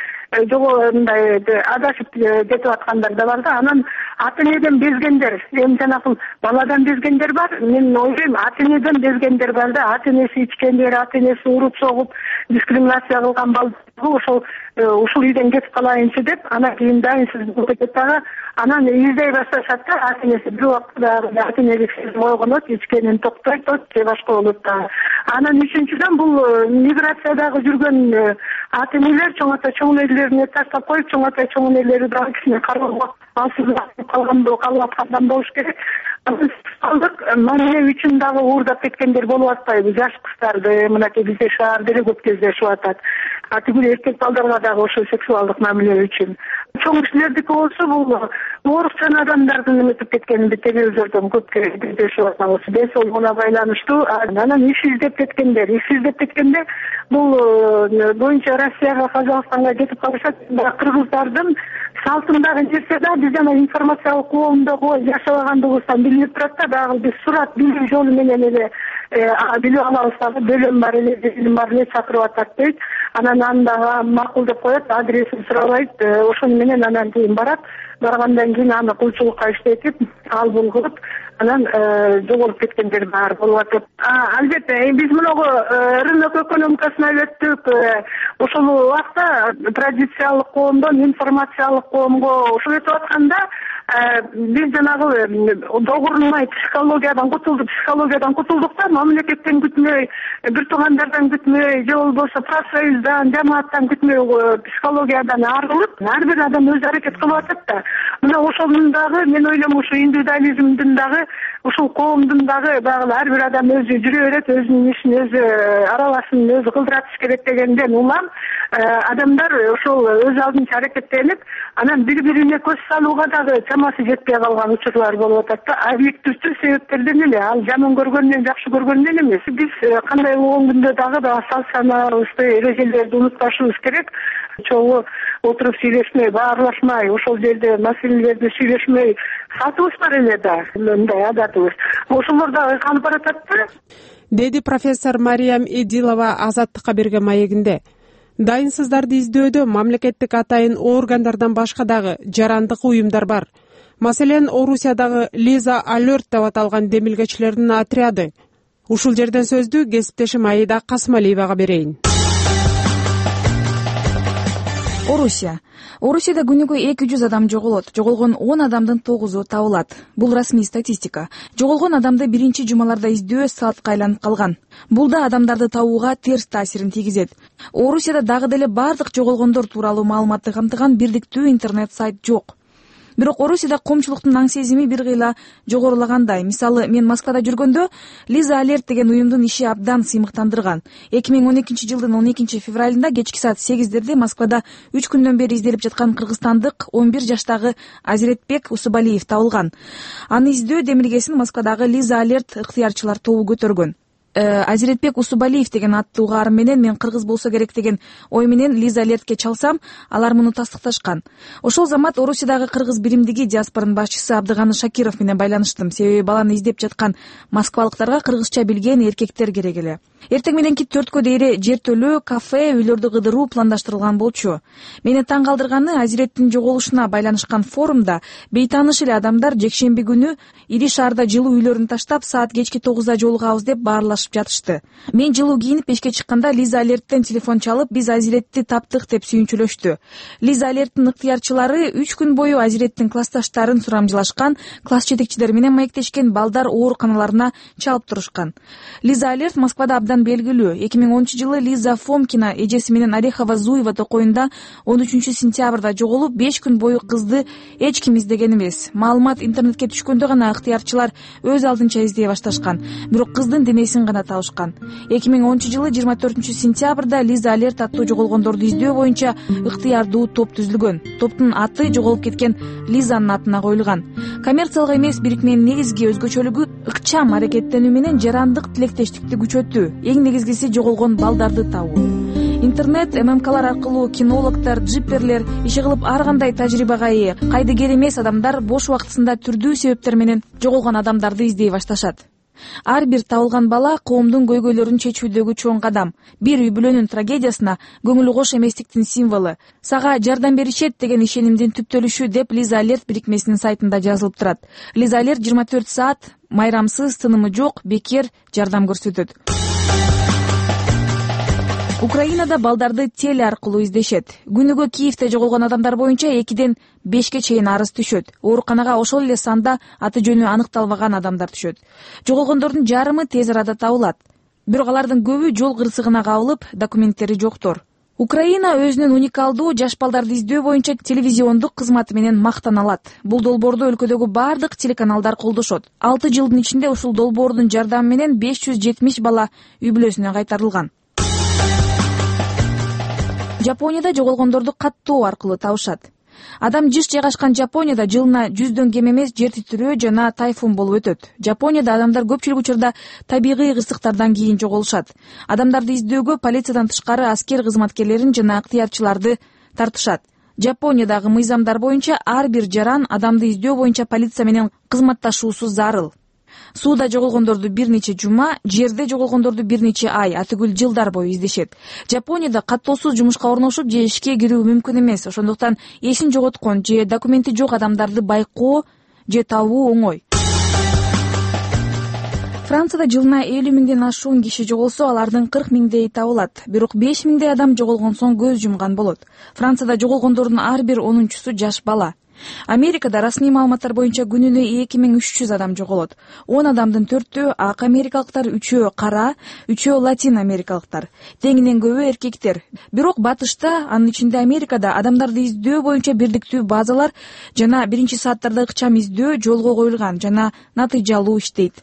жогондай адашып кетип аткандар да бар да. Анан ата энеден безгендер, эми жанакы баладан безгендер бар. Мен ойлойм, ата энеден безгендер бар да. Ата энеси ичкендер, ата энеси уруп согуп, дискриминация кылган балдар ошол ушул үйдөн кетип калайынчы деп, анан кийин дайынсыз болуп кетет дагы. Анан издей башташат да, ата энеси бир убакта ата энелик сезим ойгонот, ичкенин токтойт же башка болот да. Анан үчүнчүдөн бул миграциядагы жүргөн ата энелер чоң ата чоң энелерине таштап коюп, чоң ата чоң энелери дагы кичине кароого алсыз калган калып аткандан болуш керек. Сексуалдык мамиле үчүн дагы уурдап кеткендер болуп атпайбы? Жаш кыздарды мынакей бизде шаарда эле көп кездешип атат. А тигил эркек балдарга дагы ошо сексуалдык мамиле үчүн. Чоң кишилердики болсо бул оорукчан адамдардын эметип кеткенин телевизордон көп кездешип атабыз. Ден соолугуна байланыштуу. Анан иш издеп кеткендер, иш издеп кеткенде бул боюнча Россияга, Казакстанга кетип калышат. Кыргыздардын салтындагы нерсе да биз жана информациялык коомдо жашабагандыгыбыздан билинип турат да, дагы биз сурат билүү жолу менен эле билип алабыз дагы, бөлөм бар эле, билим бар эле чакырып атат дейт. Анан анда макул деп коет, адресин сурабайт, ошону менен анан кийин барат. Баргандан кийин аны кулчулукка иштетип, ал бул кылып, анан жоголуп кеткендер бар болуп атат. Албетте, биз мунугу рынок экономикасына өттүк. Ошол убакта традициялык коомдон информациялык коомго ушул өтүп атканда, биз жанагы догурулмай психологиядан кутулдук, психологиядан кутулдук да, мамлекеттен күтмөй, бир туугандардан күтмөй, же болбосо профсоюздан, жамааттан күтмөй психологиядан арылып, ар бир адам өзү аракет кылып атат да. Мына ошонун дагы мен ойлойм, ушу индивидуализмдин дагы, ушул коомдун дагы багы ар бир адам өзү жүрө берет, өзүнүн ишин өзү аралашын өзү кылдыратыш керек дегенден улам адамдар ошол өз алдынча аракеттенип, анан бири-бирине көз салууга дагы чамасы жетпей калган учурлар болуп атат да. Объективдүү себептерден эле, ал жаман көргөндөн, жакшы көргөндөн эмес. Биз кандай болгон күндө дагы да салт санаабызды, эрежелерди унутпашыбыз керек. Чогуу отуруп сүйлөшмөй, баарлашмай, ошол жерде маселелерди сүйлөшмөй салтыбыз бар эле да, мындай адатыбыз. Ошолор дагы калып баратат да, деди профессор Мариям Эдилова Азаттыкка берген маегинде. Дайынсыздарды издөөдө мамлекеттик атайын органдардан башка дагы жарандык уюмдар бар. Маселен, Орусиядагы Лиза Алерт деп аталган демилгечилердин отряды. Ушул жерден сөздү кесиптешим Аида Касымалиевага берейин. орусия орусияда күнүгө эки жүз адам жоголот. Жоголгон он адамдын тогузу табылат. Бул расмий статистика. Жоголгон адамды биринчи жумаларда издөө саатка айланып калган. Бул да адамдарды табууга терс таасирин тийгизет. Орусияда дагы деле бардык жоголгондор тууралуу маалыматты камтыган бирдиктүү интернет сайт жок. Бирок Орусияда коомчулуктун аң сезими бир кыйла жогорулагандай. Мисалы, мен Москвада жүргөндө Лиза Алерт деген уюмдун иши абдан сыймыктандырган. эки миң он экинчи жылдын он экинчи февралында кечки саат сегиздерде Москвада үч күндөн бери изделип жаткан кыргызстандык он бир жаштагы Азиретбек Усубалиев табылган. Аны издөө демилгесин Москвадагы Лиза Алерт ыктыярчылар тобу көтөргөн. Азиретбек Усубалиев деген аттуу угаарым менен мен кыргыз болсо керек деген ой менен Лиза Алертке чалсам, алар муну тастыкташкан. Ошол замат Орусиядагы кыргыз биримдиги диаспоранын башчысы Абдыганы Шакиров менен байланыштым. Себеби баланы издеп жаткан москвалыктарга кыргызча билген эркектер керек эле. Эртең мененки төрткө дейре жертөлөө, кафе, үйлөрдү кыдыруу пландаштырылган болчу. Мени таң калтырганы, Азиреттин жоголушуна байланышкан форумда бейтааныш эле адамдар жекшемби күнү ири шаарда жылуу үйлөрүн таштап, саат кечки тогузда жолугабыз деп баарлашып жатышты. Мен жылуу кийинип пешке чыкканда Лиза Алерттен телефон чалып, биз Азиретти таптык деп сүйүнчүлөштү. Лиза Алерттин ыктыярчылары үч күн бою Азиреттин классташтарын сурамжылашкан, класс жетекчилери менен маектешкен, балдар ооруканаларына чалып турушкан. Лиза Алерт Москвада абдан белгилүү. эки миң онунчу жылы Лиза Фомкина эжеси менен Орехова Зуева токоюнда он үчүнчү сентябрда жоголуп, беш күн бою кызды эч ким издеген эмес. Маалымат интернетке түшкөндө гана ыктыярчылар өз алдынча издей башташкан. Бирок кыздын денесин гана табышкан. эки миң онунчу жылы жыйырма төртүнчү сентябрда Лиза Алерт аттуу жоголгондорду издөө боюнча ыктыярдуу топ түзүлгөн. Топтун аты жоголуп кеткен Лизанын атына коюлган. Коммерциялык эмес бирикменин негизги өзгөчөлүгү ыкчам аракеттенүү менен жарандык тилектештикти күчөтүү. Эң негизгиси жоголгон балдарды табуу. Интернет, ММКлар аркылуу кинологдор, джипперлер иши кылып ар кандай тажрыйбага ээ. Кайдыгер эмес адамдар бош убактысында түрдүү себептер менен жоголгон адамдарды издей башташат. Ар бир табылган бала коомдун көйгөйлөрүн чечүүдөгү чоң кадам. Бир үй бүлөнүн трагедиясына көңүлү кош эместиктин символу. Сага жардам беришет деген ишенимдин түптөлүшү деп Лиза Алерт бирикмесинин сайтында жазылып турат. Лиза Алерт жыйырма төрт саат майрамсыз, тынымы жок, бекер жардам көрсөтөт. Украинада балдарды теле аркылуу издешет. Күнүгө Киевде жоголгон адамдар боюнча экиден бешке чейин арыз түшөт. Ооруканага ошол эле санда аты жөнү аныкталбаган адамдар түшөт. Жоголгондордун жарымы тез арада табылат. Бирок алардын көбү жол кырсыгына кабылып, документтери жоктор. Украина өзүнүн уникалдуу жаш балдарды издөө боюнча телевизиондук кызматы менен мактана алат. Бул долбоорду өлкөдөгү бардык телеканалдар колдошот. алты жылдын ичинде ушул долбоордун жардамы менен беш жүз жетимиш бала үй бүлөсүнө кайтарылган. Жапонияда жоголгондорду каттоо аркылуу табышат. Адам жыш жайгашкан Жапонияда жылына жүздөн кем эмес жер титирөө жана тайфун болуп өтөт. Жапонияда адамдар көпчүлүк учурда табигый кырсыктардан кийин жоголушат. Адамдарды издөөгө полициядан тышкары аскер кызматкерлерин жана ыктыярчыларды тартышат. Жапониядагы мыйзамдар боюнча ар бир жаран адамды издөө боюнча полиция менен кызматташуусу зарыл. Сууда жоголгондорду бир нече жума, жерде жоголгондорду бир нече ай, атүгүл жылдар бою издешет. Жапонияда каттоосуз жумушка орношуп же ишке кирүү мүмкүн эмес. Ошондуктан эсин жоготкон же документи жок адамдарды байкоо же табуу оңой. Францияда жылына элүү миңден ашуун киши жоголсо, алардын кырк миңдейи табылат. Бирок беш миңдей адам жоголгон соң көз жумган болот. Францияда жоголгондордун ар бир онунчусу жаш бала. Америкада расмий маалыматтар боюнча күнүнө эки миң үч жүз адам жоголот. он адамдын төртөө ак америкалыктар, үчөө кара, үчөө латин америкалыктар. Теңинен көбү эркектер. Бирок батышта, анын ичинде Америкада адамдарды издөө боюнча бирдиктүү базалар жана биринчи сааттарда ыкчам издөө жолго коюлган жана натыйжалуу иштейт.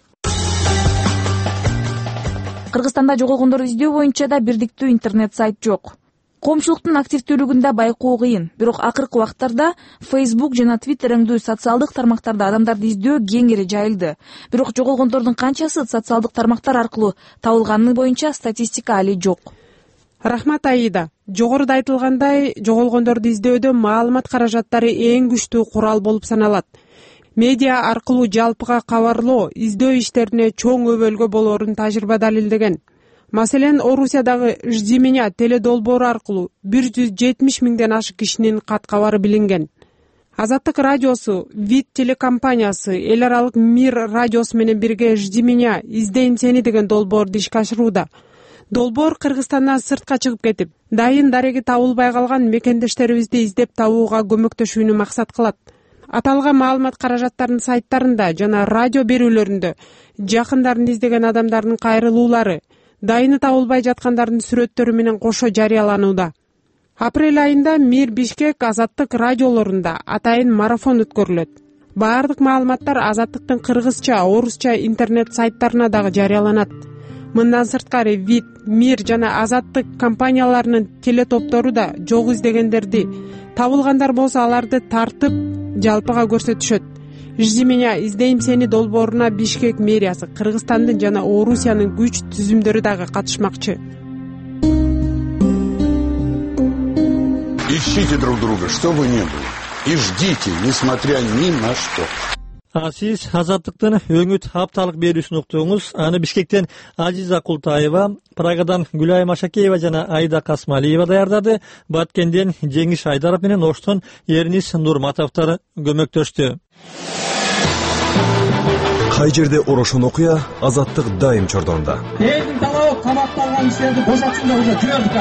Кыргызстанда жоголгондорду издөө боюнча да бирдиктүү интернет сайт жок. Коомчулуктун активдүүлүгүндө байкоо кыйын. Бирок акыркы убактарда Facebook жана Twitter өңдүү социалдык тармактарда адамдарды издөө кеңири жайылды. Бирок жоголгондордун канчасы социалдык тармактар аркылуу табылганы боюнча статистика али жок. Рахмат Аида. Жогоруда айтылгандай, жоголгондорду издөөдө маалымат каражаттары эң күчтүү курал болуп саналат. Медиа аркылуу жалпыга кабарлоо, издөө иштерине чоң өбөлгө болоорун тажрыйба далилдеген. Маселен, Орусиядагы «Жди меня» теледолбоору аркылуу бир жүз жетимиш миңден ашык кишинин кат кабары билинген. Азаттык радиосу, Вид телекомпаниясы, эл аралык Мир радиосу менен бирге «Жди меня», «Издейм сени» деген долбоорду ишке ашырууда. Долбоор Кыргызстандан сыртка чыгып кетип, дайын дареги табылбай калган мекендештерибизди издеп табууга көмөктөшүүнү максат кылат. Аталган маалымат каражаттарынын сайттарында жана радио берүүлөрүндө жакындарын издеген адамдардын кайрылуулары, дайыны табылбай жаткандардын сүрөттөрү менен кошо жарыяланууда. Апрель айында Мир Бишкек Азаттык радиолорунда атайын марафон өткөрүлөт. Баардык маалыматтар Азаттыктын кыргызча, орусча интернет сайттарына дагы жарыяланат. Мындан сырткары Вид, Мир жана Азаттык компанияларынын телетоптору да жок издегендерди, табылгандар болсо аларды тартып, жалпыга көрсөтүшөт. «Жди меня, издейм сени» долбооруна Бишкек мэриясы, Кыргызстандын жана Орусиянын күч түзүмдөрү дагы катышмакчы. Ищите друг друга, что бы ни было, и ждите, несмотря ни на что. А сиз Азаттыктын өңүт апталык берүүсүн уктуңуз. Аны Бишкектен Азиза Култаева, Прагадан Гүлай Машакеева жана Айда Касмалиева даярдады. Баткенден Жеңиш Айдаров менен Оштон Эрнис Нурматовдор көмөктөштү. Кай жерде орошон окуя, Азаттык дайым чордонда. Элдин талабы камакталган кишилерди бошотсун деп уже жүрдүк.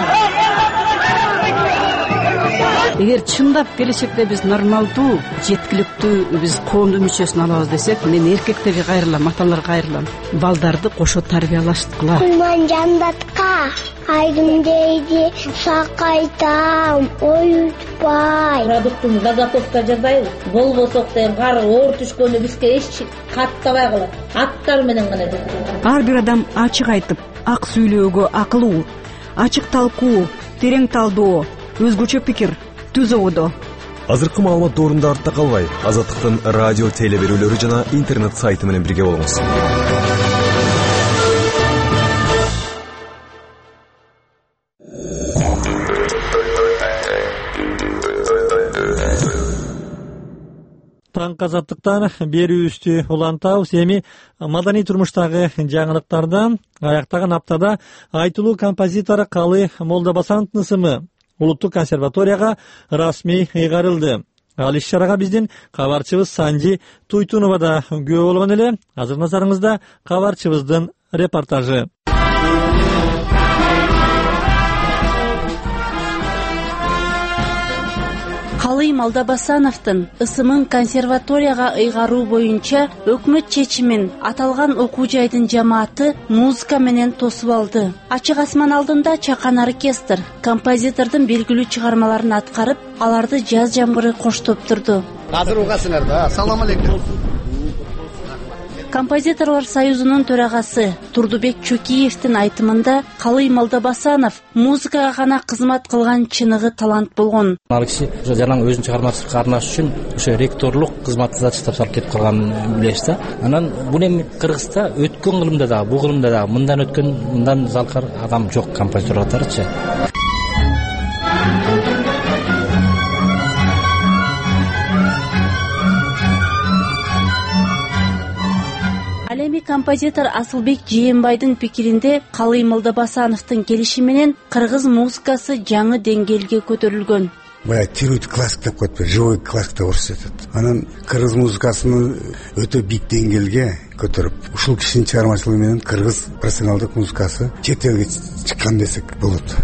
Эгер чындап келечекте биз нормалдуу, жеткиликтүү биз коомдун мүчөсүн алабыз десек, мен эркектерге кайрылам, аталарга кайрылам. Балдарды кошо тарбиялаштыкыла. Кулман жандатка айдым дейди, сакайтам, оютпай. Продуктун заготовка жасайбыз. Болбосок деген кар оор түшкөндө бизге эч каттабай калат. Аттар менен гана. Ар бир адам ачык айтып, ак сүйлөөгө акылуу, ачык талкуу, терең талдоо, өзгөчө пикир түз ободо. Азыркы маалымат доорунда артта калбай, Азаттыктын радио теле берүүлөрү жана интернет сайты менен бирге болуңуз. Таң Азаттыктан берүүбүздү улантабыз. Эми маданий турмуштагы жаңылыктардан аяктаган аптада айтылуу композитор Калы Молдобасановдун ысымы Улуттук консерваторияга расмий ыйгарылды. Ал иш-чарага биздин кабарчыбыз Санжи Туйтунова да күбө болгон эле. Азыр назарыңызда кабарчыбыздын репортажы. Калы Молдобасановдун ысымын консерваторияга ыйгаруу боюнча өкмөт чечимин аталган окуу жайдын жамааты музыка менен тосуп алды. Ачык асман алдында чакан оркестр композитордун белгилүү чыгармаларын аткарып, аларды жаз жамгыры коштоп турду. Азыр угасыңар да. Ассаламу алейкум. Композиторлор союзунун төрагасы Турдубек Чөкиевдин айтымында Калы Молдобасанов музыкага гана кызмат кылган чыныгы талант болгон. Ал киши жанагы өзүнүн чыгармачылыкка арнаш үчүн ошо ректорлук кызматты зачыштап салып кетип калган билесиз да. Анан бул эми Кыргызда өткөн кылымда да, бул кылымда да мындан өткөн, мындан залкар адам жок композитор катарычы. Эми композитор Асылбек Жээнбайдын пикиринде Калы Молдобасановдун келиши менен кыргыз музыкасы жаңы деңгээлге көтөрүлгөн. Бая тирует классик деп коет, живой классик деп көрсөтөт. Анан кыргыз музыкасын өтө бийик деңгээлге көтөрүп, ушул кишинин чыгармачылыгы менен кыргыз профессионалдык музыкасы чет элге чыккан десек болот.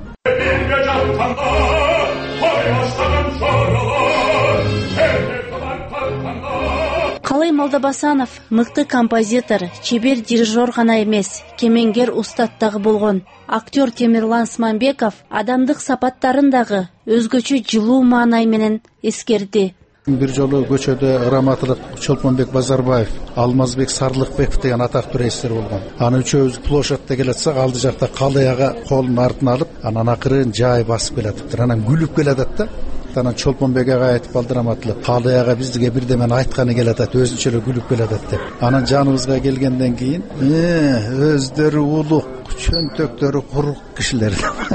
Калы Молдобасанов мыкты композитор, чебер дирижер гана эмес, кемеңгер устат дагы болгон. Актер Темирлан Смамбеков адамдык сапаттарын дагы өзгөчө жылуу маанай менен эскерди. Бир жолу көчөдө раматылык Чолпонбек Базарбаев, Алмазбек Сарлыкбеков деген атактуу режиссер болгон. Аны үчөөбүз площадьта келатсак, алды жакта Калыяга колун артына алып, анан акырын жай басып келатыптыр. Анан күлүп келатат да. Анан Чолпонбек ага айтып калды раматылык, Калыяга бизге бирдемени айтканы келатат, өзүнчө эле күлүп келатат деп. Анан жаныбызга келгенден кийин, "Э, өздөрү улук, чөнтөктөрү курук кишилер."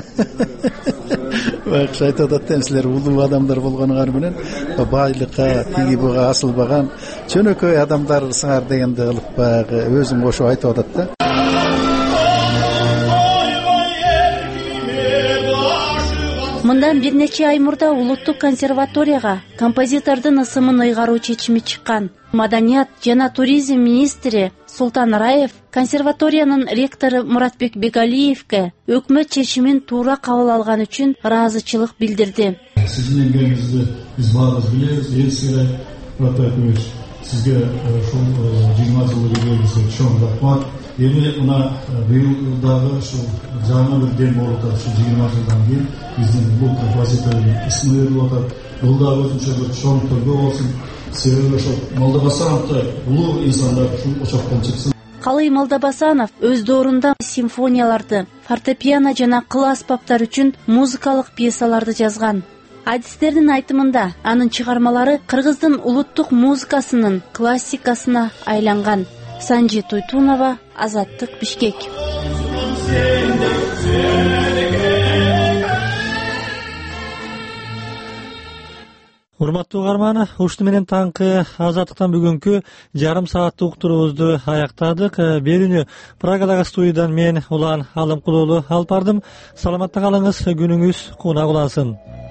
Бакшы айтып атат, силер улуу адамдар болгонуңар менен байлыкка, тиги буга асылбаган чөнөкөй адамдарсыңар дегенди кылып баягы өзүм кошуп айтып атат да. Мындан бир нече ай мурда Улуттук консерваторияга композитордун ысымын ыйгаруу чечими чыккан. Маданият жана туризм министри Султан Раев консерваториянын ректору Муратбек Бегалиевке өкмөт чечимин туура кабыл алган үчүн ыраазычылык билдирди. Сиздин эмгегиңизди биз баарыбыз билебиз. Элсире Муратбекович, сизге ушул жыйырма жылдык эмгегиңизге чоң рахмат. Эми мына быйыл дагы ушул жаңы бир дем болуп атат. Ушул жыйырма жылдан кийин биздин бул композитордун исми берилип атат. Бул дагы өзүнчө бир чоң төлгө болсун. Себеби ошол Молдобасановдой улуу инсандар ушул очоктон чыксын. Калый Молдобасанов өз доорунда симфонияларды, фортепиано жана кыл аспаптар үчүн музыкалык пьесаларды жазган. Адистердин айтымында анын чыгармалары кыргыздын улуттук музыкасынын классикасына айланган. Санжи Туйтунова, Азаттык, Бишкек. Урматтуу угарман, ушуну менен таңкы Азаттыктан бүгүнкү жарым сааттык уктуруубузду аяктадык. Берүүнү Прагадагы студиядан мен Улан Алымкулуулу алып бардым. Саламатта калыңыз, күнүңүз кунак улансын.